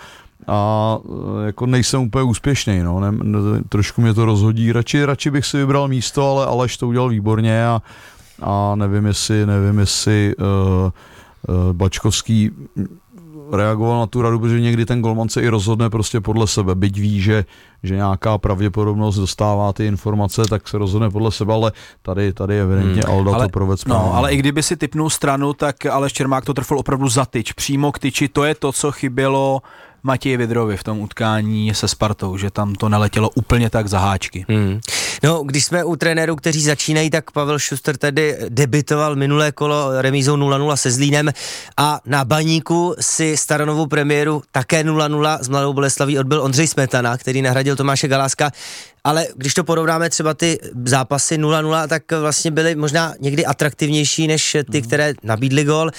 a jako nejsem úplně úspěšný, no, ne, ne, trošku mě to rozhodí, radši, radši bych si vybral místo, ale Aleš to udělal výborně a, a nevím, jestli, nevím, jestli uh, uh, Bačkovský reagoval na tu radu, protože někdy ten golman se i rozhodne prostě podle sebe, byť ví, že, že nějaká pravděpodobnost dostává ty informace, tak se rozhodne podle sebe, ale tady, tady evidentně hmm. Alda ale, to proved správně. No, ale i kdyby si tipnul stranu, tak Aleš Čermák to trfil opravdu za tyč, přímo k tyči, to je to, co chybělo Matěji Vidrovi v tom utkání se Spartou, že tam to neletělo úplně tak za háčky. Hmm. No, když jsme u trenérů, kteří začínají, tak Pavel Šuster tedy debitoval minulé kolo remízou nula nula se Zlínem a na Baníku si staronovou premiéru také nula nula s Mladou Boleslaví odbyl Ondřej Smetana, který nahradil Tomáše Galáska. Ale když to porovnáme třeba ty zápasy nula nula, tak vlastně byly možná někdy atraktivnější než ty, které nabídly gól.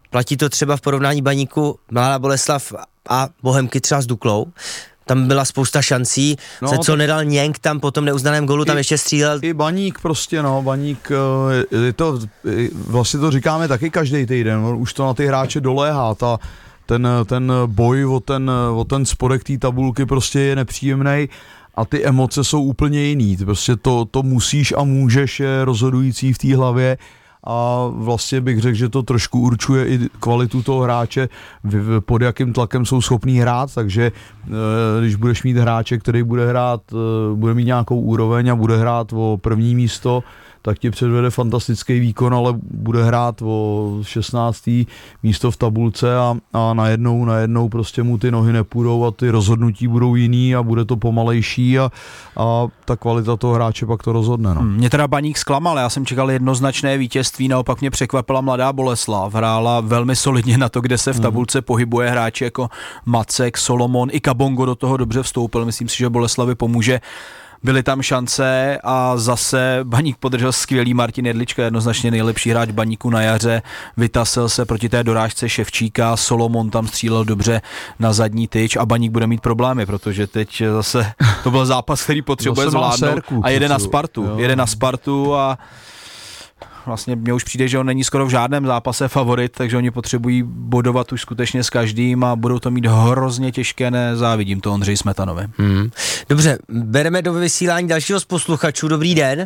platí to třeba v porovnání Baníku Mladá Boleslav a Bohemky třeba s Duklou. Tam byla spousta šancí, no, se co nedal Něnk, tam po tom neuznaném golu tam ještě střílel. I Baník prostě, no, Baník, je to, vlastně to říkáme taky každý týden, už to na ty hráče doléhá, ta, ten, ten boj o ten, o ten spodek té tabulky prostě je nepříjemnej a ty emoce jsou úplně jiný, prostě to, to musíš a můžeš je rozhodující v té hlavě. A vlastně bych řekl, že to trošku určuje i kvalitu toho hráče, pod jakým tlakem jsou schopní hrát, takže když budeš mít hráče, který bude hrát, bude mít nějakou úroveň a bude hrát o první místo, tak ti předvede fantastický výkon, ale bude hrát o šestnácté místo v tabulce a, a najednou, najednou prostě mu ty nohy nepůjdou a ty rozhodnutí budou jiný a bude to pomalejší a, a ta kvalita toho hráče pak to rozhodne. No. Mě teda Baník zklamal, já jsem čekal jednoznačné vítězství, naopak mě překvapila Mladá Boleslav, hrála velmi solidně na to, kde se v tabulce pohybuje hráči jako Macek, Solomon, i Kabongo do toho dobře vstoupil, myslím si, že Boleslavi pomůže. Byly tam šance a zase Baník podržel skvělý Martin Jedlička, jednoznačně nejlepší hráč Baníku na jaře, vytasil se proti té dorážce Ševčíka, Solomon tam střílel dobře na zadní tyč a Baník bude mít problémy, protože teď zase to byl zápas, který potřebuje zvládnout a jede na Spartu, jo. jede na Spartu a vlastně mně už přijde, že on není skoro v žádném zápase favorit, takže oni potřebují bodovat už skutečně s každým a budou to mít hrozně těžké, nezávidím to Ondřeji Smetanovi. Hmm. Dobře, bereme do vysílání dalšího z posluchačů. Dobrý den.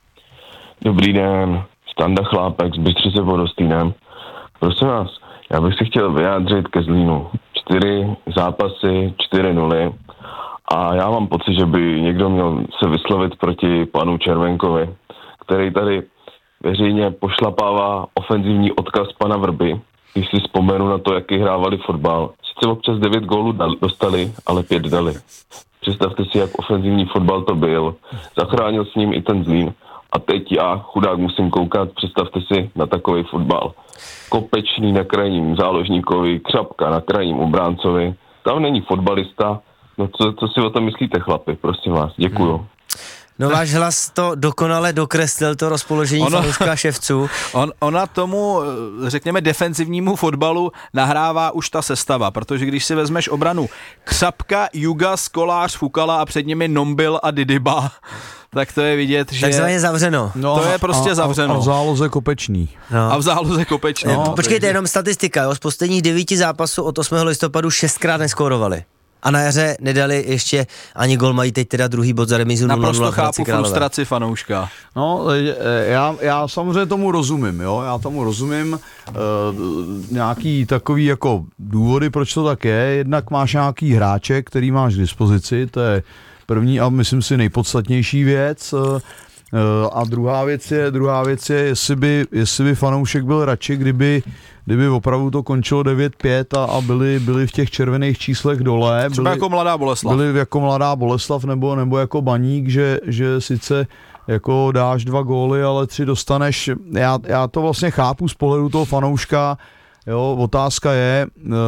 Dobrý den, Standa Chlápek z Bystřice pod Hostýnem. Prosím vás, já bych se chtěl vyjádřit ke Zlínu. Čtyři zápasy, čtyři nuly a já mám pocit, že by někdo měl se vyslovit proti panu Červenkovi, který tady veřejně pošlapává ofenzivní odkaz pana Vrby, když si vzpomenu na to, jaký hrávali fotbal. Sice občas devět gólů dostali, ale pět dali. Představte si, jak ofenzivní fotbal to byl. Zachránil s ním i ten Zlín. A teď já, chudák, musím koukat, představte si, na takový fotbal. Kopečný na krajním záložníkovi, Křapka na krajním obráncovi. Tam není fotbalista. No co, co si o tom myslíte, chlapi? Prosím vás, děkuju. Hmm. No váš hlas to dokonale dokreslil, to rozpoložení fanouška Ševců. On, ona tomu, řekněme, defenzivnímu fotbalu nahrává už ta sestava, protože když si vezmeš obranu Křapka, Jugas, Kolář, Fukala a před nimi Nombil a Didyba, tak to je vidět, že... Takzvaně zavřeno. No, to je prostě a, zavřeno. A v záloze Kopečný. No. A v záloze Kopečný. No, počkejte, jenom statistika, jo, z posledních devíti zápasů od osmého listopadu šestkrát neskórovali. A na jaře nedali ještě ani gol, mají teď teda druhý bod za remízu nula nula. Naprosto chápu frustraci fanouška. No, já, já samozřejmě tomu rozumím, jo, já tomu rozumím, e, nějaký takový jako důvody, proč to tak je, jednak máš nějaký hráče, který máš k dispozici, to je první a myslím si nejpodstatnější věc, e, a druhá věc je, druhá věc je, jestli by, jestli by fanoušek byl radši, kdyby kdyby opravdu to končilo devět pět a, a byli, byli v těch červených číslech dole. Třeba byli, jako Mladá Boleslav. Byli jako Mladá Boleslav nebo, nebo jako Baník, že, že sice jako dáš dva góly, ale tři dostaneš. Já, já to vlastně chápu z pohledu toho fanouška. Jo, otázka je,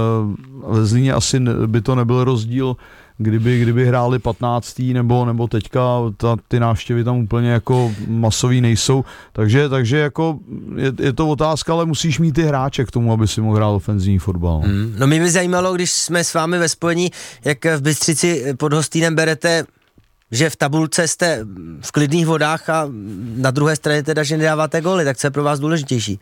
ve Zlíně asi by to nebyl rozdíl, kdyby, kdyby hráli patnáctý nebo, nebo teďka ta, ty návštěvy tam úplně jako masový nejsou, takže, takže jako je, je to otázka, ale musíš mít ty hráče k tomu, aby si mohl hrát ofenzivní fotbal. Hmm. No mě by zajímalo, když jsme s vámi ve spojení, jak v Bystřici pod Hostýnem berete, že v tabulce jste v klidných vodách a na druhé straně teda, že nedáváte góly, tak co je pro vás důležitější?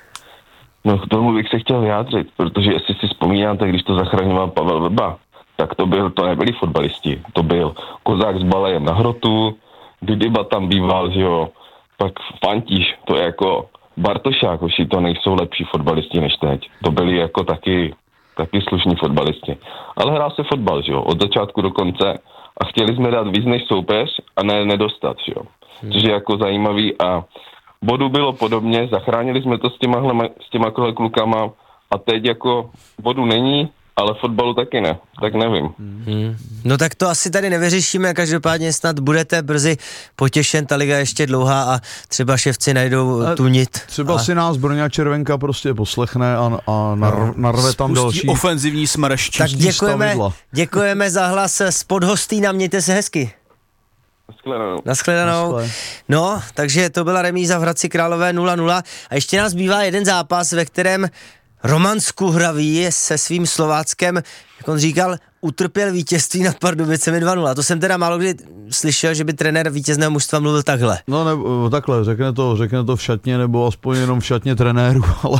No k tomu bych se chtěl vyjádřit, protože jestli si vzpomínáte, když to zachraňoval Pavel Vrba, tak to byl, to nebyli fotbalisti, to byl Kozák s Balajem na hrotu, Didyba tam býval, že jo, pak Fantíš, to je jako Bartošák, hoši, to nejsou lepší fotbalisti než teď, to byli jako taky, taky slušní fotbalisti, ale hrál se fotbal, že jo, od začátku do konce a chtěli jsme dát víc než soupeř a ne nedostat, že jo, hmm. což je jako zajímavý a bodu bylo podobně, zachránili jsme to s těma, s těma klukama a teď jako bodu není, ale fotbalu taky ne, tak nevím. Hmm. No tak to asi tady nevyřešíme, každopádně snad budete brzy potěšen, ta liga je ještě dlouhá a třeba Ševci najdou a tu nit. Třeba a... si nás Brňa Červenka prostě poslechne a, a nar, narve tam Spustí další. ofenzivní smršť. Tak děkujeme, děkujeme za hlas z pod Hostýna, mějte se hezky. Naschledanou. Naschledanou. No, takže to byla remíza v Hradci Králové nula nula a ještě nás bývá jeden zápas, ve kterém Roman Skuhravý se svým Slováckem, jak on říkal, utrpěl vítězství nad Pardubicemi dva nula. To jsem teda málo kdy slyšel, že by trenér vítězného mužstva mluvil takhle. No ne, takhle, řekne to, řekne to v šatně, nebo aspoň jenom v šatně trenéru, ale,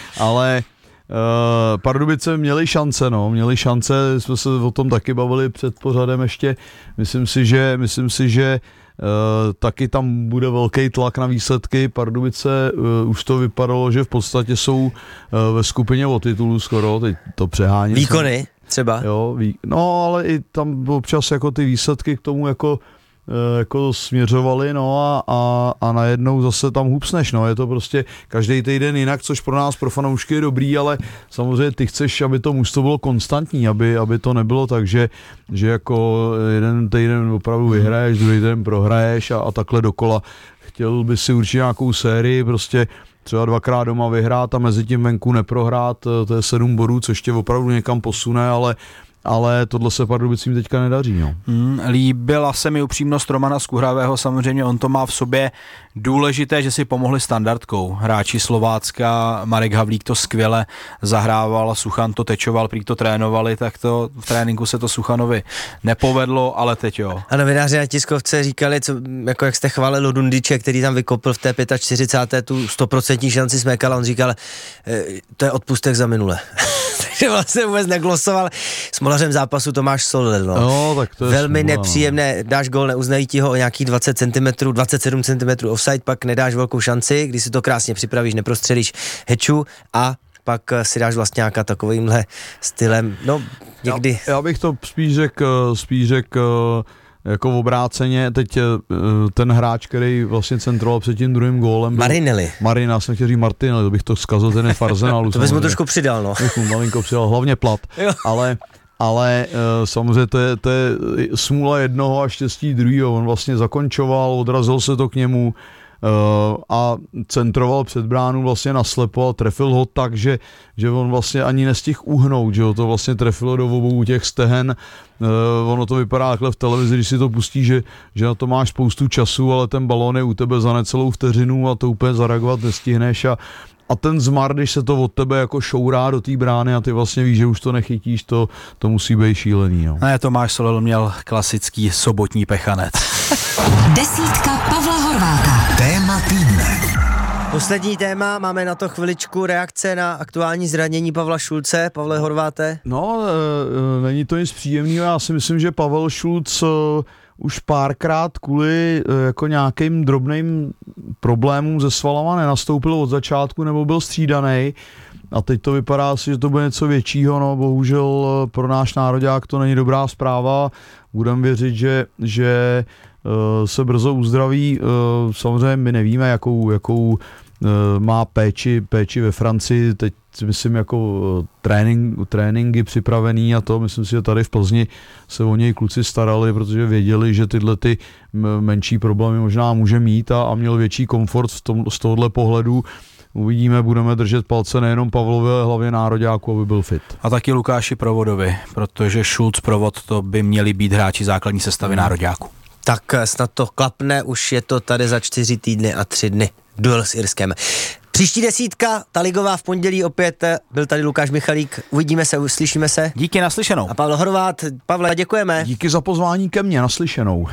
ale uh, Pardubice měli šance, no, měli šance, jsme se o tom taky bavili před pořadem ještě, myslím si, že, myslím si, že Uh, taky tam bude velký tlak na výsledky. Pardubice uh, už to vypadalo, že v podstatě jsou uh, ve skupině o titulu skoro, teď to přehání. Výkony jsem, třeba? Jo, vý, no ale i tam občas jako ty výsledky k tomu jako jako směřovali, no a, a, a najednou zase tam hupsneš, no, je to prostě každý týden jinak, což pro nás, pro fanoušky je dobrý, ale samozřejmě ty chceš, aby to mužstvo bylo konstantní, aby, aby to nebylo tak, že, že jako jeden týden opravdu vyhraješ, druhý týden prohraješ a, a takhle dokola. Chtěl by si určitě nějakou sérii, prostě třeba dvakrát doma vyhrát a mezi tím venku neprohrát, to je sedm bodů, což tě opravdu někam posune, ale ale tohle se Pardubicím teďka nedaří. No. Hmm, líbila se mi upřímnost Romana Skuhravého, samozřejmě on to má v sobě důležité, že si pomohli standardkou. Hráči Slovácka, Marek Havlík to skvěle zahrával, Suchan to tečoval, prý to trénovali, tak to v tréninku se to Suchanovi nepovedlo, ale teď jo. A novináři na tiskovce říkali, co, jako jak jste chválili Dundiče, který tam vykopl v té čtyřicáté páté tu stoprocentní šanci smekal, on říkal, e, to je odpustek za minule. Takže vlastně vůbec neglosoval. S molařem zápasu Tomáš Soldel, no. no tak to je velmi smůla, nepříjemné, dáš gól, neuznají ti ho o nějakých dvacet centimetrů, dvacet sedm centimetrů offside, pak nedáš velkou šanci, když si to krásně připravíš, neprostřelíš heču a pak si dáš vlastně nějaká takovýmhle stylem, no někdy. Já, já bych to spíš řekl, spíš řekl jako obráceně, teď ten hráč, který vlastně centroval před tím druhým gólem. Marinelli. Marina, jsem chtěl říct Martinelli, to bych to zkazil, ten je v Arsenalu. To bys mu trošku přidal, no. Bych mu malinko přidal, hlavně plat, ale, ale samozřejmě to je, to je smůla jednoho a štěstí druhého, on vlastně zakončoval, odrazil se to k němu, Uh, a centroval před bránu vlastně naslepo a trefil ho tak, že, že on vlastně ani nestihl uhnout, že ho to vlastně trefilo do obou těch stehen. Uh, ono to vypadá takhle v televizi, když si to pustí, že, že na to máš spoustu času, ale ten balón je u tebe za necelou vteřinu a to úplně zareagovat nestihneš a A ten zmar, když se to od tebe jako šourá do té brány a ty vlastně víš, že už to nechytíš, to, to musí být šílený. No. Ne, Tomáš Solel měl klasický sobotní pechanec. Desítka Pavla Horváta. Téma týdne. Poslední téma, máme na to chviličku reakce na aktuální zranění Pavla Šulce. Pavle Horváte? No, e, není to nic příjemného, já si myslím, že Pavel Šulc e, už párkrát kvůli e, jako nějakým drobným problémům se svalama nenastoupil od začátku nebo byl střídaný. A teď to vypadá asi, že to bude něco většího, no bohužel pro náš nároďák to není dobrá zpráva. Budem věřit, že, že uh, se brzo uzdraví. Uh, samozřejmě my nevíme, jakou, jakou uh, má péči, péči ve Francii. Teď si myslím jako uh, trénink, tréninky připravený a to. Myslím si, že tady v Plzni se o něj kluci starali, protože věděli, že tyhle ty menší problémy možná může mít a, a měl větší komfort v tom, z tohohle pohledu. Uvidíme, budeme držet palce nejenom Pavlovi, ale hlavně nároďáku, aby byl fit. A taky Lukáši Provodovi, protože Šulc, Provod, to by měli být hráči základní sestavy hmm. nároďáku. Tak snad to klapne, už je to tady za čtyři týdny a tři dny. Duel s Irskem. Příští desítka, ta ligová v pondělí opět, byl tady Lukáš Michalík, uvidíme se, uslyšíme se. Díky, naslyšenou. A Pavel Horvát, Pavle, děkujeme. Díky za pozvání ke mně, naslyšenou.